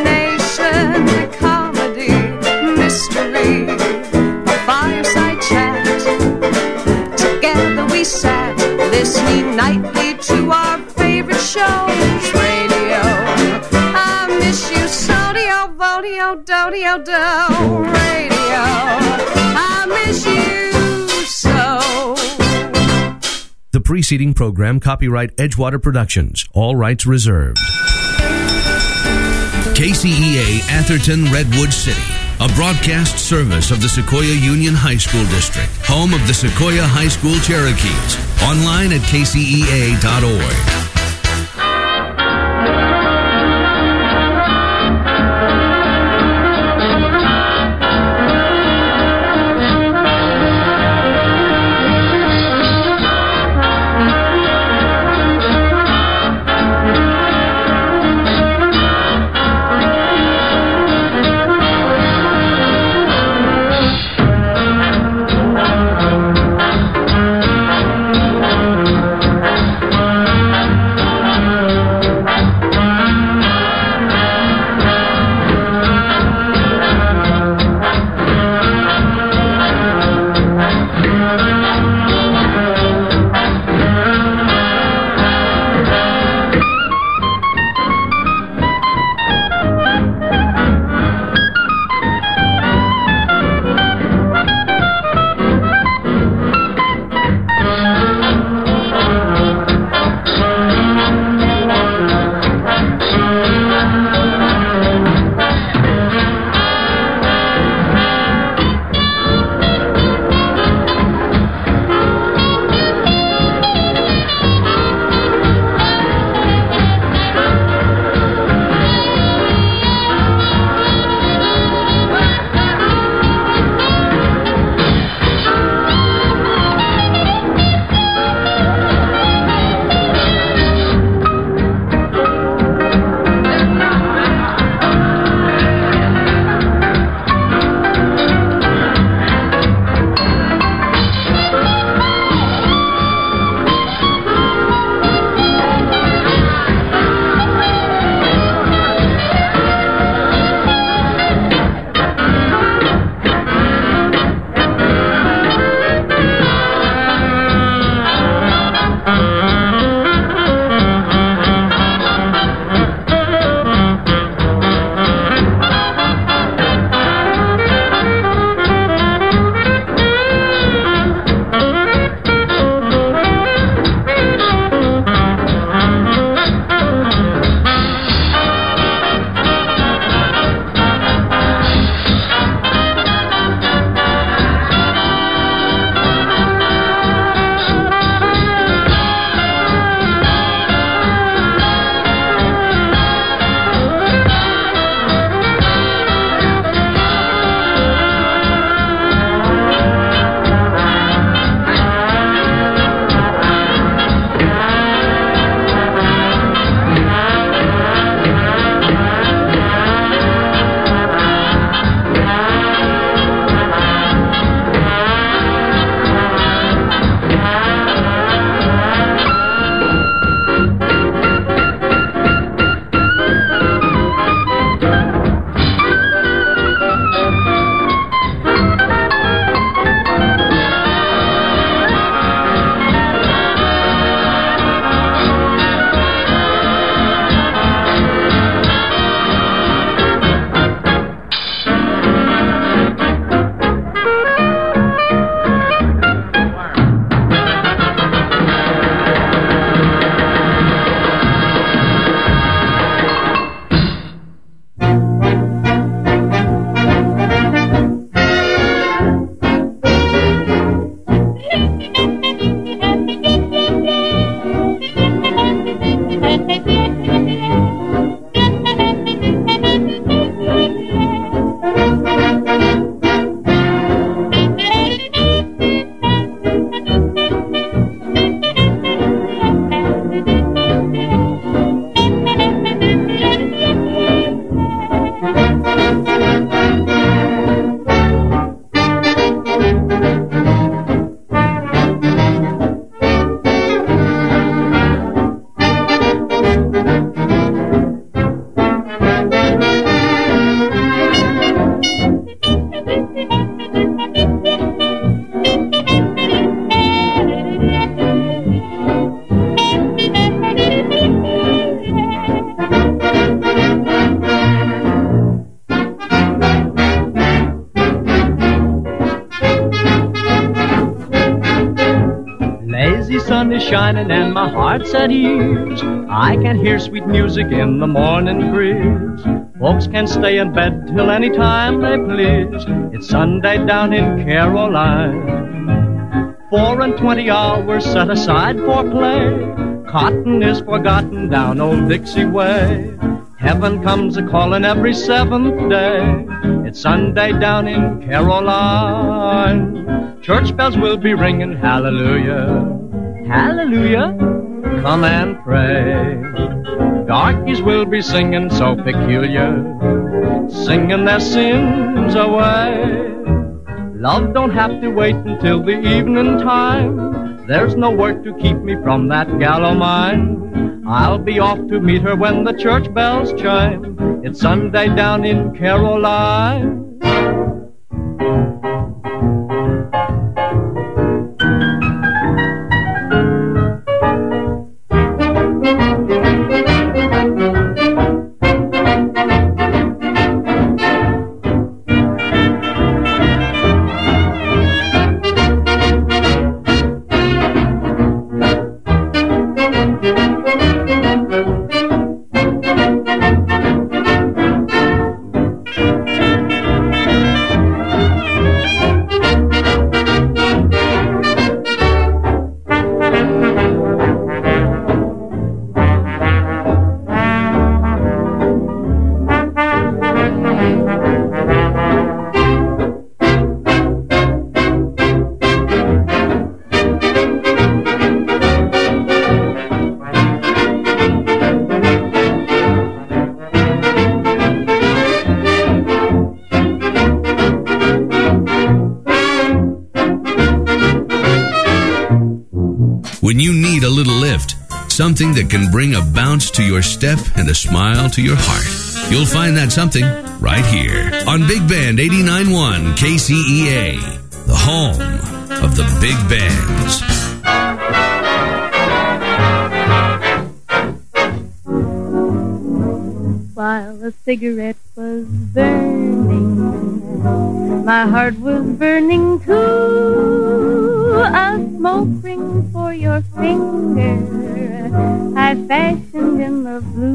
[SPEAKER 9] Comedy, mystery, a fireside chat. Together we sat, listening nightly to our favorite shows. Radio, I miss you so, do-do, do-do, radio, I miss you so.
[SPEAKER 8] The preceding program, copyright Edgewater Productions, all rights reserved. KCEA Atherton, Redwood City, a broadcast service of the Sequoia Union High School District, home of the Sequoia High School Cherokees. Online at kcea.org.
[SPEAKER 5] Shining and my heart's at ease. I can hear sweet music in the morning breeze. Folks can stay in bed till any time they please. It's Sunday down in Caroline. 24 hours set aside for play. Cotton is forgotten down old Dixie way. Heaven comes a-calling every seventh day. It's Sunday down in Caroline. Church bells will be ringing hallelujah. Hallelujah, come and pray. Darkies will be singing so peculiar, singing their sins away. Love don't have to wait until the evening time. There's no work to keep me from that gal o' mine. I'll be off to meet her when the church bells chime. It's Sunday down in Caroline.
[SPEAKER 8] Something that can bring a bounce to your step and a smile to your heart. You'll find that something right here on Big Band 89.1 KCEA, the home of the big bands.
[SPEAKER 6] While a cigarette was burning, my heart was burning too. A smoke ring for your finger I fashioned in the blue.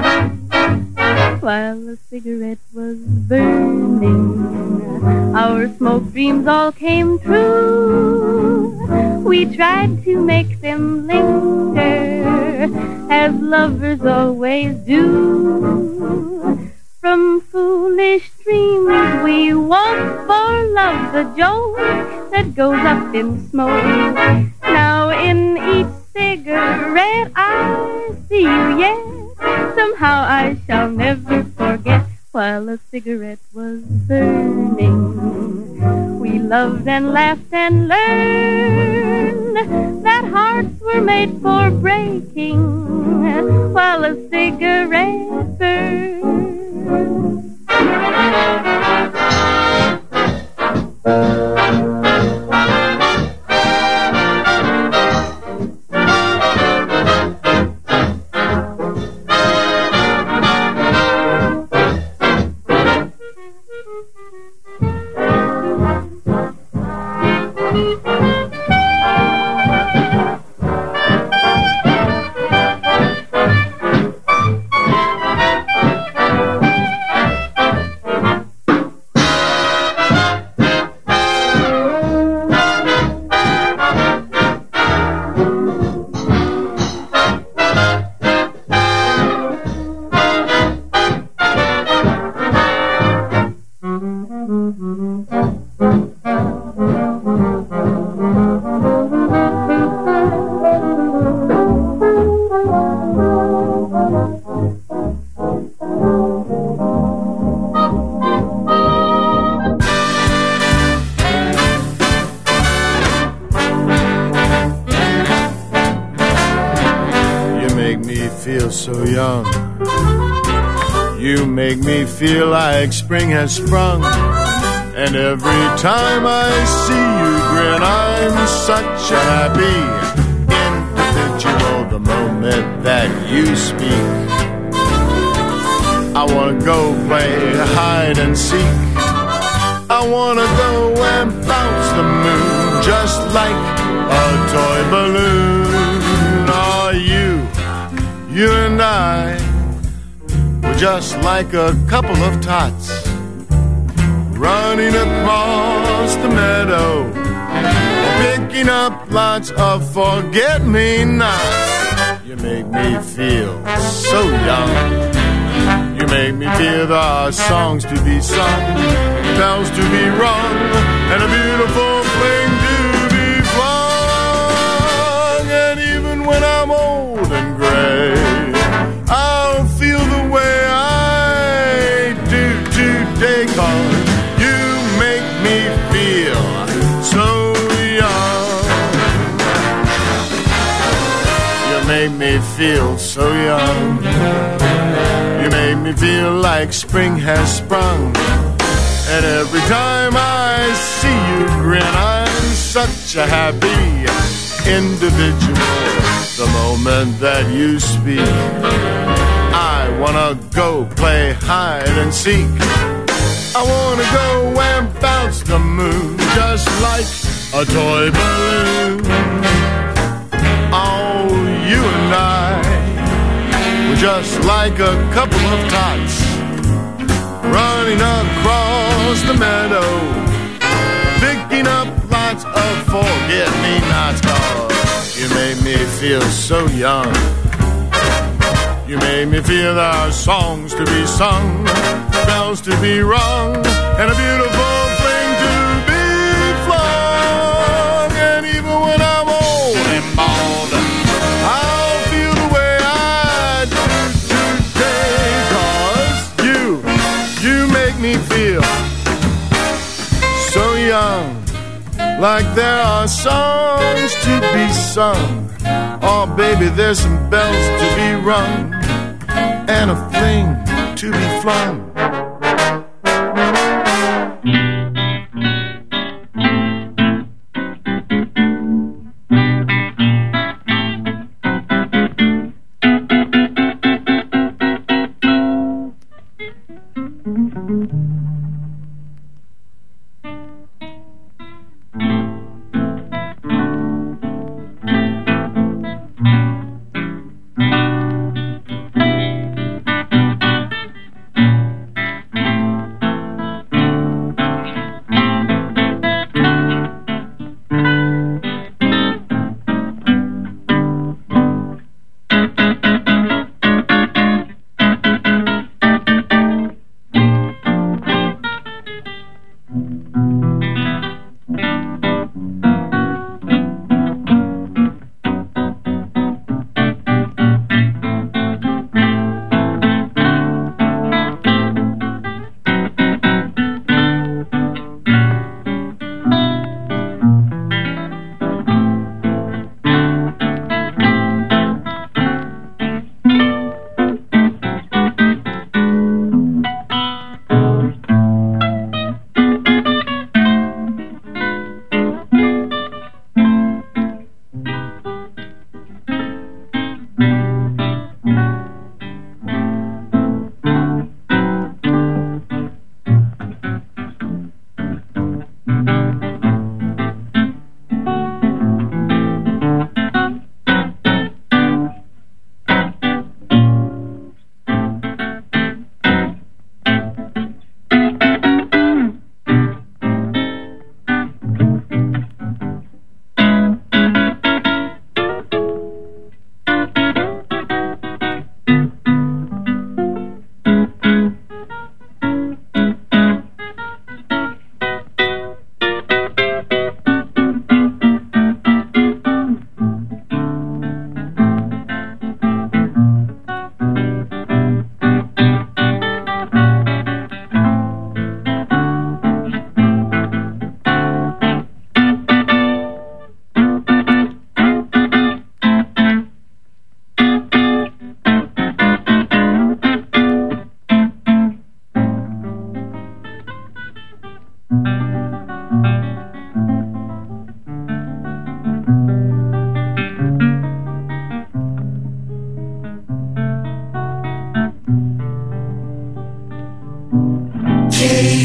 [SPEAKER 6] While the cigarette was burning, our smoke dreams all came true. We tried to make them linger, as lovers always do. From foolish dreams we woke for love, the jolt that goes up in smoke. Now in each cigarette I see you yet. Somehow I shall never forget. While a cigarette was burning, we loved and laughed and learned that hearts were made for breaking while a cigarette burns.
[SPEAKER 7] make me feel so young. You make me feel like spring has sprung. And every time I see you grin, I'm such a happy individual. The moment that you speak, I wanna go play hide and seek. I wanna go and bounce the moon just like a toy balloon. Oh, you and I were just like a couple of tots running across the meadow, picking up lots of forget-me-nots. You make me feel so young. You make me feel there are songs to be sung, bells to be rung, and a beautiful fling to be flung. And even when I'm old and gray, I'll feel the way I do today, 'cause you make me feel so young. You make me feel so young. You make me feel like spring has sprung. And every time I see you grin, I'm such a happy individual. The moment that you speak, I wanna go play hide and seek. I wanna go and bounce the moon just like a toy balloon. Oh, you and I were just like a couple of tots running across the meadow, picking up lots of forget-me-nots. 'Cause you made me feel so young. You made me feel there are songs to be sung, bells to be rung, and a beautiful fling to be flung. And even when I'm old and bald, I'll feel the way I do today. 'Cause you make me feel so young, like there are songs to be sung. Oh, baby, there's some bells to be rung, and a fling to be flung.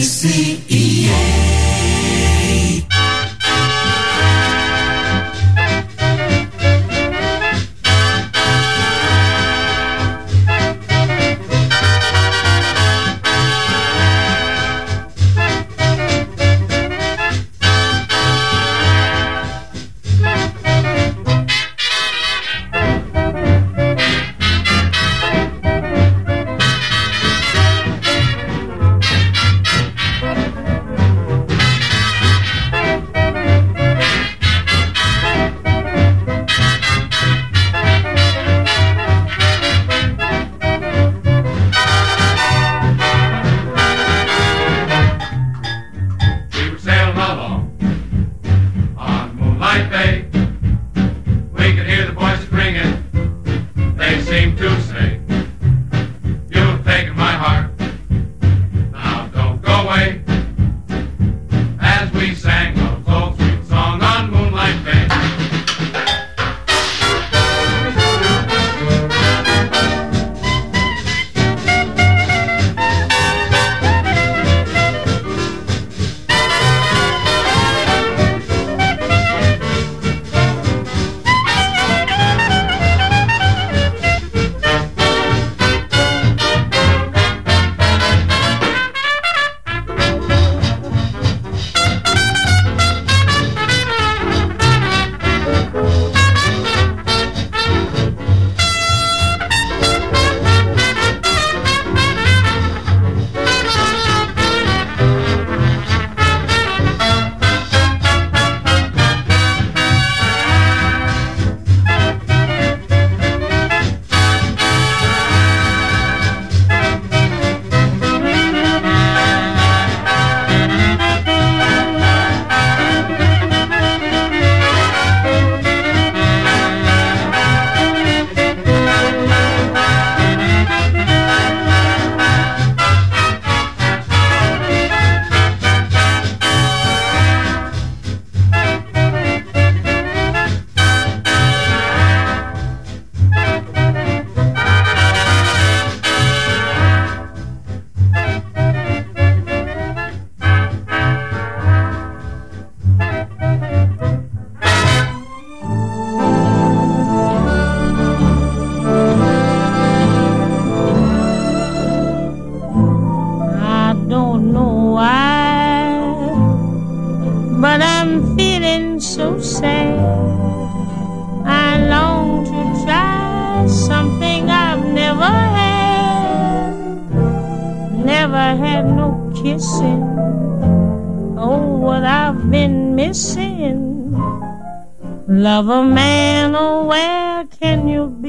[SPEAKER 16] KCEA.
[SPEAKER 17] Love a man, oh, where can you be?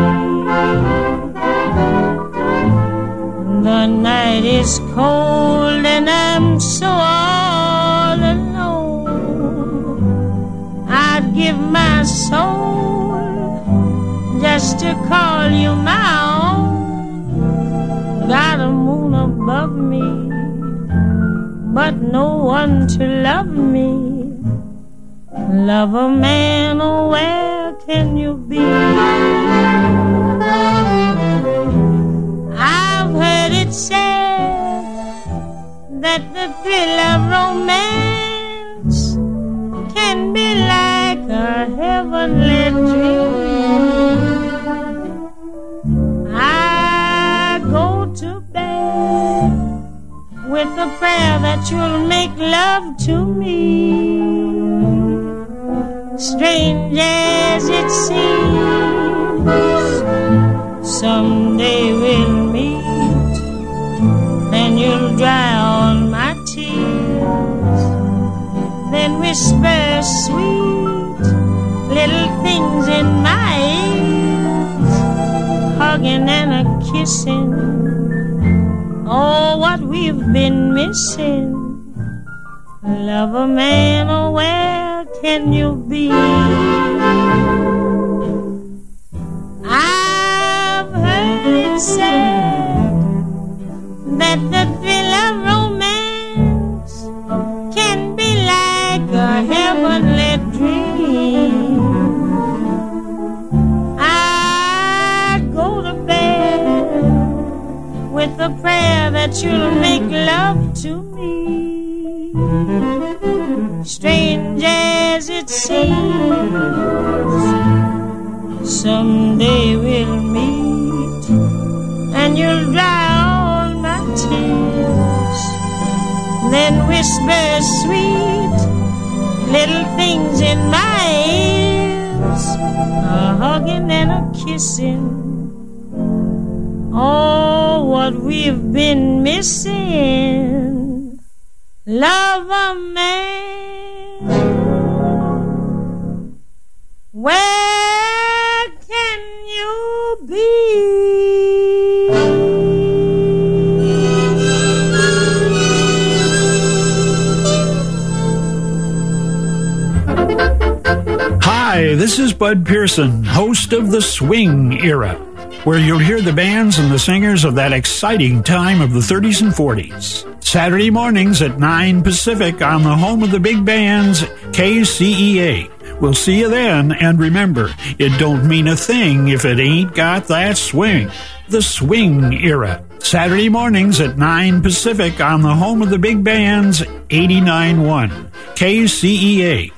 [SPEAKER 17] The night is cold and I'm so all alone. I'd give my soul just to call you my own. Got a moon above me, but no one to love me. Love a man, oh, where can you be? I've heard it said that the thrill of romance can be like a heavenly dream. I go to bed with a prayer that you'll make love to me. Strange as it seems, someday we'll meet, then you'll dry all my tears, then whisper sweet little things in my ears, hugging and a kissing, oh, what we've been missing. Love a man, oh, where can you be? I've heard it said that the thrill of romance can be like a heavenly dream. I go to bed with a prayer that you'll make love to me. Strange as it seems, someday we'll meet, and you'll dry all my tears, then whisper sweet little things in my ears, a hugging and a kissing. Oh, what we've been missing. Love a man. Where can you be?
[SPEAKER 16] Hi, this is Bud Pearson, host of The Swing Era, where you'll hear the bands and the singers of that exciting time of the 30s and 40s. Saturday mornings at 9 Pacific on the home of the big bands, KCEA. We'll see you then, and remember, it don't mean a thing if it ain't got that swing. The Swing Era. Saturday mornings at 9 Pacific on the home of the big bands, 89.1 KCEA.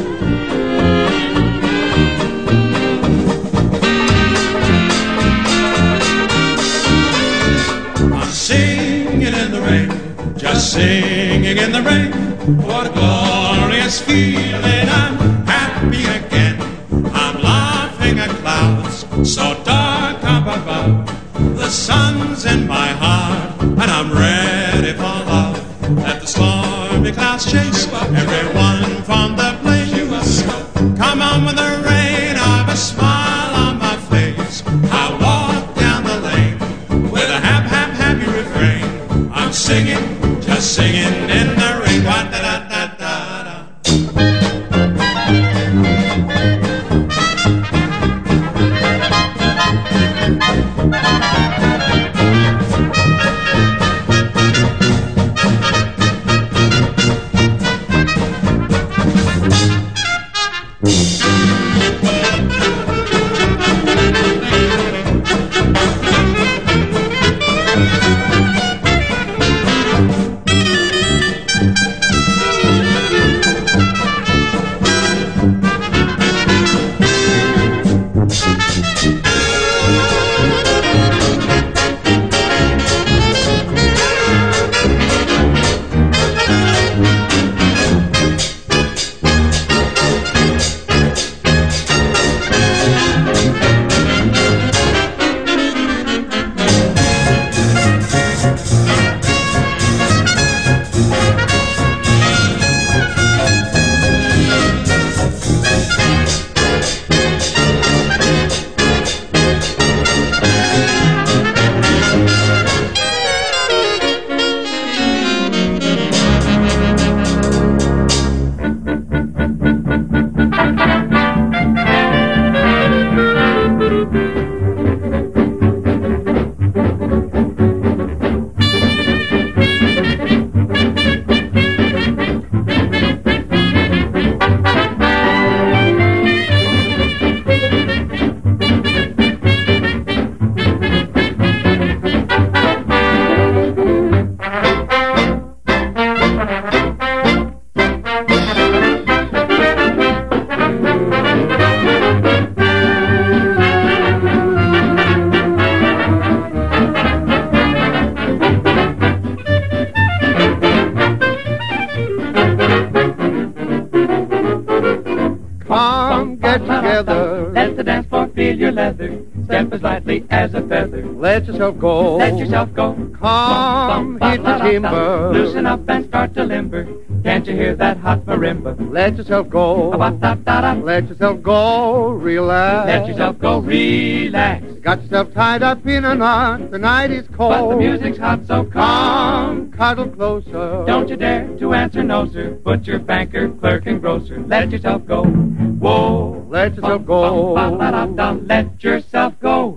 [SPEAKER 18] Just singing in the rain, what a glorious feeling. I'm happy again. I'm laughing at clouds so dark up above. The sun's in my heart, and I'm ready for love. Let the stormy clouds chase everyone from the place. Come on with the rain, I've a smile on my face. I walk down the lane with a happy refrain. I'm singing, just singing in the rain. Wa-da-da-da-da-da.
[SPEAKER 19] Step as lightly as a feather.
[SPEAKER 24] Let yourself go.
[SPEAKER 19] Let yourself go.
[SPEAKER 24] Come, hit the timber.
[SPEAKER 19] Loosen up and start to limber. Can't you hear that hot marimba?
[SPEAKER 24] Let yourself go. Let yourself go. Relax.
[SPEAKER 19] Let yourself go. Relax.
[SPEAKER 24] You got yourself tied up in a knot. The night is cold.
[SPEAKER 19] But the music's hot, so come.
[SPEAKER 24] Cuddle closer.
[SPEAKER 19] Don't you dare to answer no, sir. Butcher, banker, clerk, and grocer. Let yourself go. Whoa.
[SPEAKER 24] Let yourself go.
[SPEAKER 19] Let yourself go.